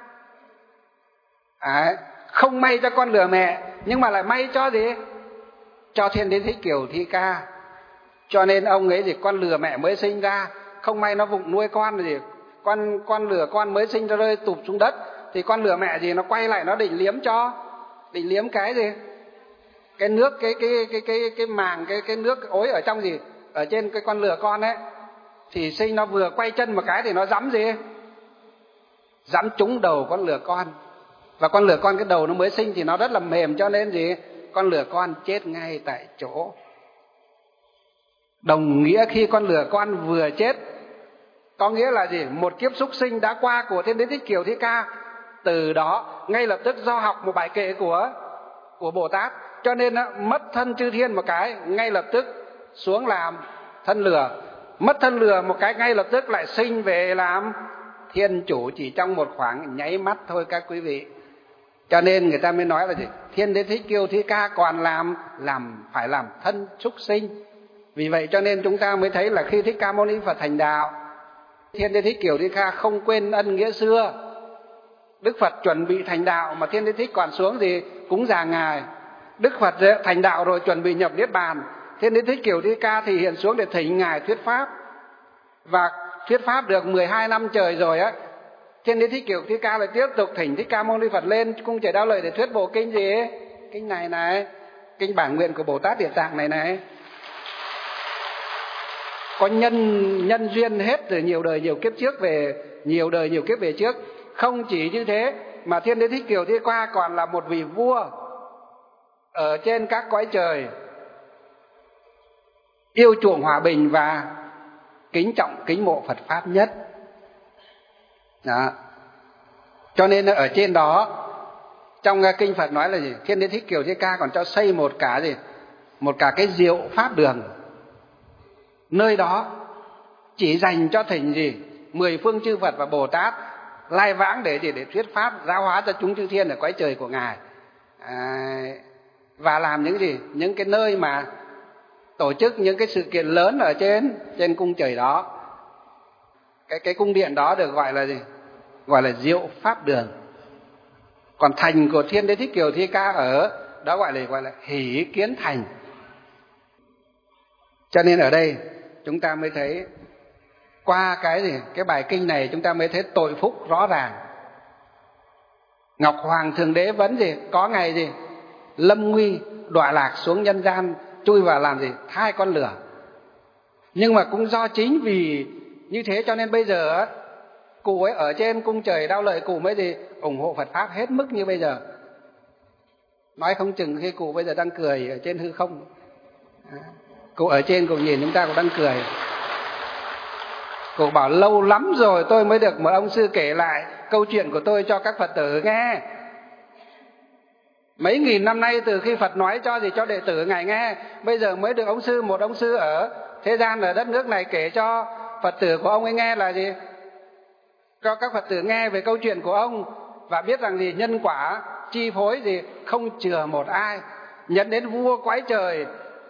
à, không may cho con lừa mẹ, nhưng mà lại may cho gì? Cho Thiên Đế Thích Kiều Thi Ca. Cho nên ông ấy gì? Con lừa mẹ mới sinh ra, không may nó vụng nuôi con gì? Con con lừa con mới sinh ra rơi tụp xuống đất, thì con lừa mẹ gì? Nó quay lại nó định liếm cho, định liếm cái gì? Cái nước, cái cái cái cái cái màng, cái cái nước ối ở trong gì? Ở trên cái con lừa con ấy. Thì sinh nó vừa quay chân một cái thì nó dẫm gì? Dẫm trúng đầu con lừa con. Và con lừa con cái đầu nó mới sinh thì nó rất là mềm, cho nên gì? Con lừa con chết ngay tại chỗ. Đồng nghĩa khi con lừa con vừa chết, có nghĩa là gì? Một kiếp súc sinh đã qua của Thiên Đế Thích Kiều Thi Ca. Từ đó ngay lập tức do học một bài kệ của của Bồ Tát, cho nên mất thân chư thiên một cái, ngay lập tức xuống làm thân lừa. Mất thân lừa một cái, ngay lập tức lại sinh về làm thiên chủ, chỉ trong một khoảng nháy mắt thôi các quý vị. Cho nên người ta mới nói là gì? Thiên Đế Thích Kiều Thi Ca còn làm làm phải làm thân súc sinh. Vì vậy cho nên chúng ta mới thấy là khi Thích Ca Mâu Ni Phật thành đạo, Thiên Đế Thích Kiều Thi Ca không quên ân nghĩa xưa. Đức Phật chuẩn bị thành đạo mà Thiên Đế Thích còn xuống gì? Cúng dường Ngài. Đức Phật thành đạo rồi chuẩn bị nhập Niết Bàn, Thiên Đế Thích Kiều Thi Ca thì hiện xuống để thỉnh Ngài thuyết pháp. Và thuyết pháp được mười hai năm trời rồi á, Thiên Đế Thích Kiều Thi Ca lại tiếp tục thỉnh Thích Ca Mâu Ni Phật lên cung trời Đao Lợi để thuyết bộ kinh gì? Kinh này này, kinh bản nguyện của Bồ Tát Địa Tạng này này. Có nhân nhân duyên hết từ nhiều đời nhiều kiếp trước về, nhiều đời nhiều kiếp về trước. Không chỉ như thế mà Thiên Đế Thích Kiều Thi Ca còn là một vị vua ở trên các cõi trời, yêu chuộng hòa bình và kính trọng kính mộ Phật Pháp nhất. Đó. Cho nên ở trên đó, trong kinh Phật nói là gì? Thiên Đế Thích Kiều Thi Ca còn cho xây một cả gì? Một cả cái diệu pháp đường. Nơi đó chỉ dành cho thỉnh gì? Mười phương chư Phật và Bồ Tát lai vãng để gì? Để thuyết pháp giáo hóa cho chúng chư thiên ở cõi trời của Ngài. À, và làm những gì? Những cái nơi mà tổ chức những cái sự kiện lớn ở trên trên cung trời đó. Cái cái cung điện đó được gọi là gì? Gọi là diệu pháp đường. Còn thành của Thiên Đế Thích Kiều Thi Ca ở đó gọi là gọi là hỷ kiến thành. Cho nên ở đây chúng ta mới thấy qua cái gì cái bài kinh này chúng ta mới thấy tội phúc rõ ràng. Ngọc Hoàng Thượng Đế vẫn gì có ngày gì lâm nguy đọa lạc xuống nhân gian, chui vào làm gì thai con lửa. Nhưng mà cũng do chính vì như thế cho nên bây giờ cụ ấy ở trên cung trời Đao Lợi, cụ mới gì ủng hộ Phật pháp hết mức như bây giờ. Nói không chừng khi cụ bây giờ đang cười ở trên hư không, cụ ở trên cụ nhìn chúng ta cũng đang cười. Cụ bảo lâu lắm rồi tôi mới được một ông sư kể lại câu chuyện của tôi cho các Phật tử nghe. Mấy nghìn năm nay từ khi Phật nói cho gì cho đệ tử ngài nghe, bây giờ mới được ông sư, một ông sư ở thế gian ở đất nước này kể cho Phật tử của ông ấy nghe là gì? Cho các Phật tử nghe về câu chuyện của ông và biết rằng gì nhân quả chi phối gì không chừa một ai, nhận đến vua quái trời,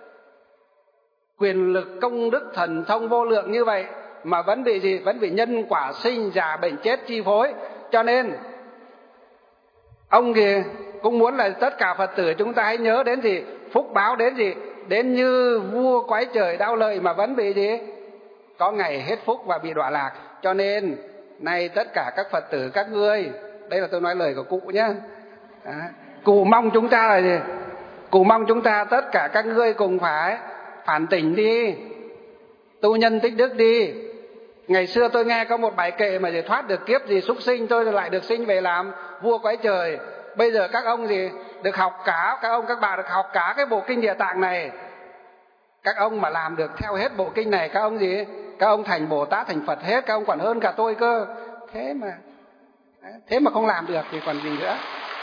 quyền lực công đức thần thông vô lượng như vậy mà vẫn bị gì vẫn bị nhân quả sinh già bệnh chết chi phối. Cho nên ông thì cũng muốn là tất cả Phật tử chúng ta hãy nhớ đến gì phúc báo đến gì đến như vua quái trời Đao Lợi mà vẫn bị gì có ngày hết phúc và bị đọa lạc. Cho nên nay tất cả các Phật tử các ngươi, đây là tôi nói lời của cụ nhé, cụ mong chúng ta là gì cụ mong chúng ta tất cả các ngươi cùng phải phản tỉnh đi, tu nhân tích đức đi. Ngày xưa tôi nghe có một bài kệ mà để thoát được kiếp gì súc sinh, tôi lại được sinh về làm vua quái trời. Bây giờ các ông gì được học cả, các ông các bà được học cả cái bộ kinh Địa Tạng này. Các ông mà làm được theo hết bộ kinh này, các ông gì các ông thành Bồ Tát thành Phật hết, các ông còn hơn cả tôi cơ. Thế mà thế mà không làm được thì còn gì nữa.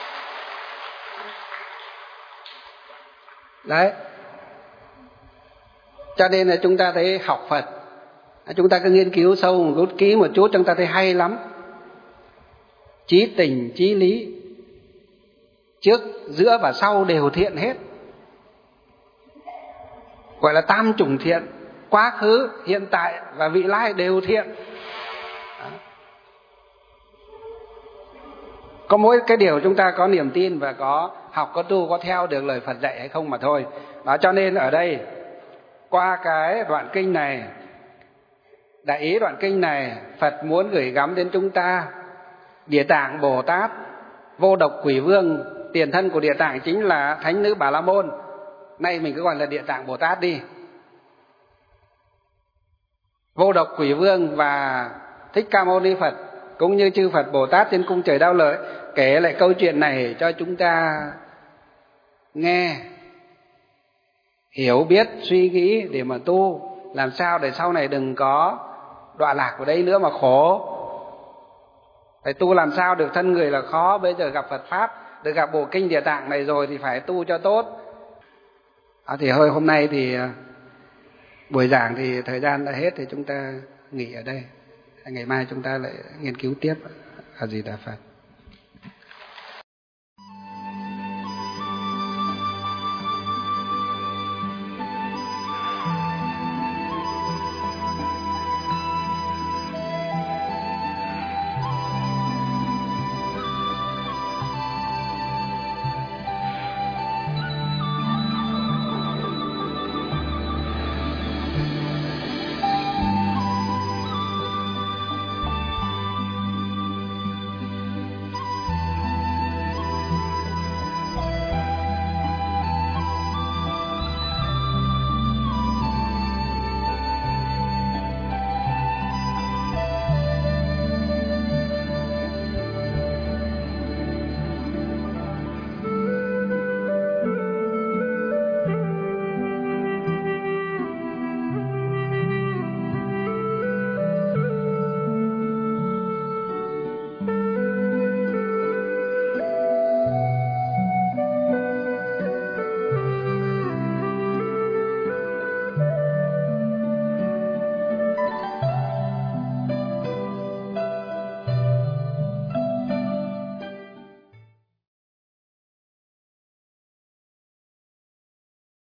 Đấy, cho nên là chúng ta thấy học Phật, chúng ta cứ nghiên cứu sâu một chút, kỹ một chút, chúng ta thấy hay lắm. Chí tình chí lý, trước giữa và sau đều thiện hết, gọi là tam chủng thiện, quá khứ hiện tại và vị lai đều thiện. Có mỗi cái điều chúng ta có niềm tin và có học, có tu, có theo được lời Phật dạy hay không mà thôi. Đó, cho nên ở đây qua cái đoạn kinh này, đại ý đoạn kinh này, Phật muốn gửi gắm đến chúng ta Địa Tạng Bồ Tát, Vô Độc Quỷ Vương, tiền thân của Địa Tạng chính là Thánh Nữ Bà La Môn, nay mình cứ gọi là Địa Tạng Bồ Tát đi. Vô Độc Quỷ Vương và Thích Ca Mâu Ni Phật cũng như chư Phật Bồ Tát trên cung trời Đao Lợi kể lại câu chuyện này cho chúng ta nghe, hiểu biết, suy nghĩ để mà tu, làm sao để sau này đừng có đọa lạc vào đây nữa mà khổ. Phải tu làm sao được, thân người là khó, bây giờ gặp Phật Pháp, được gặp bộ kinh Địa Tạng này rồi thì phải tu cho tốt. À, thì hơi hôm nay thì buổi giảng thì thời gian đã hết thì chúng ta nghỉ ở đây. Ngày mai chúng ta lại nghiên cứu tiếp. A Di Đà Phật.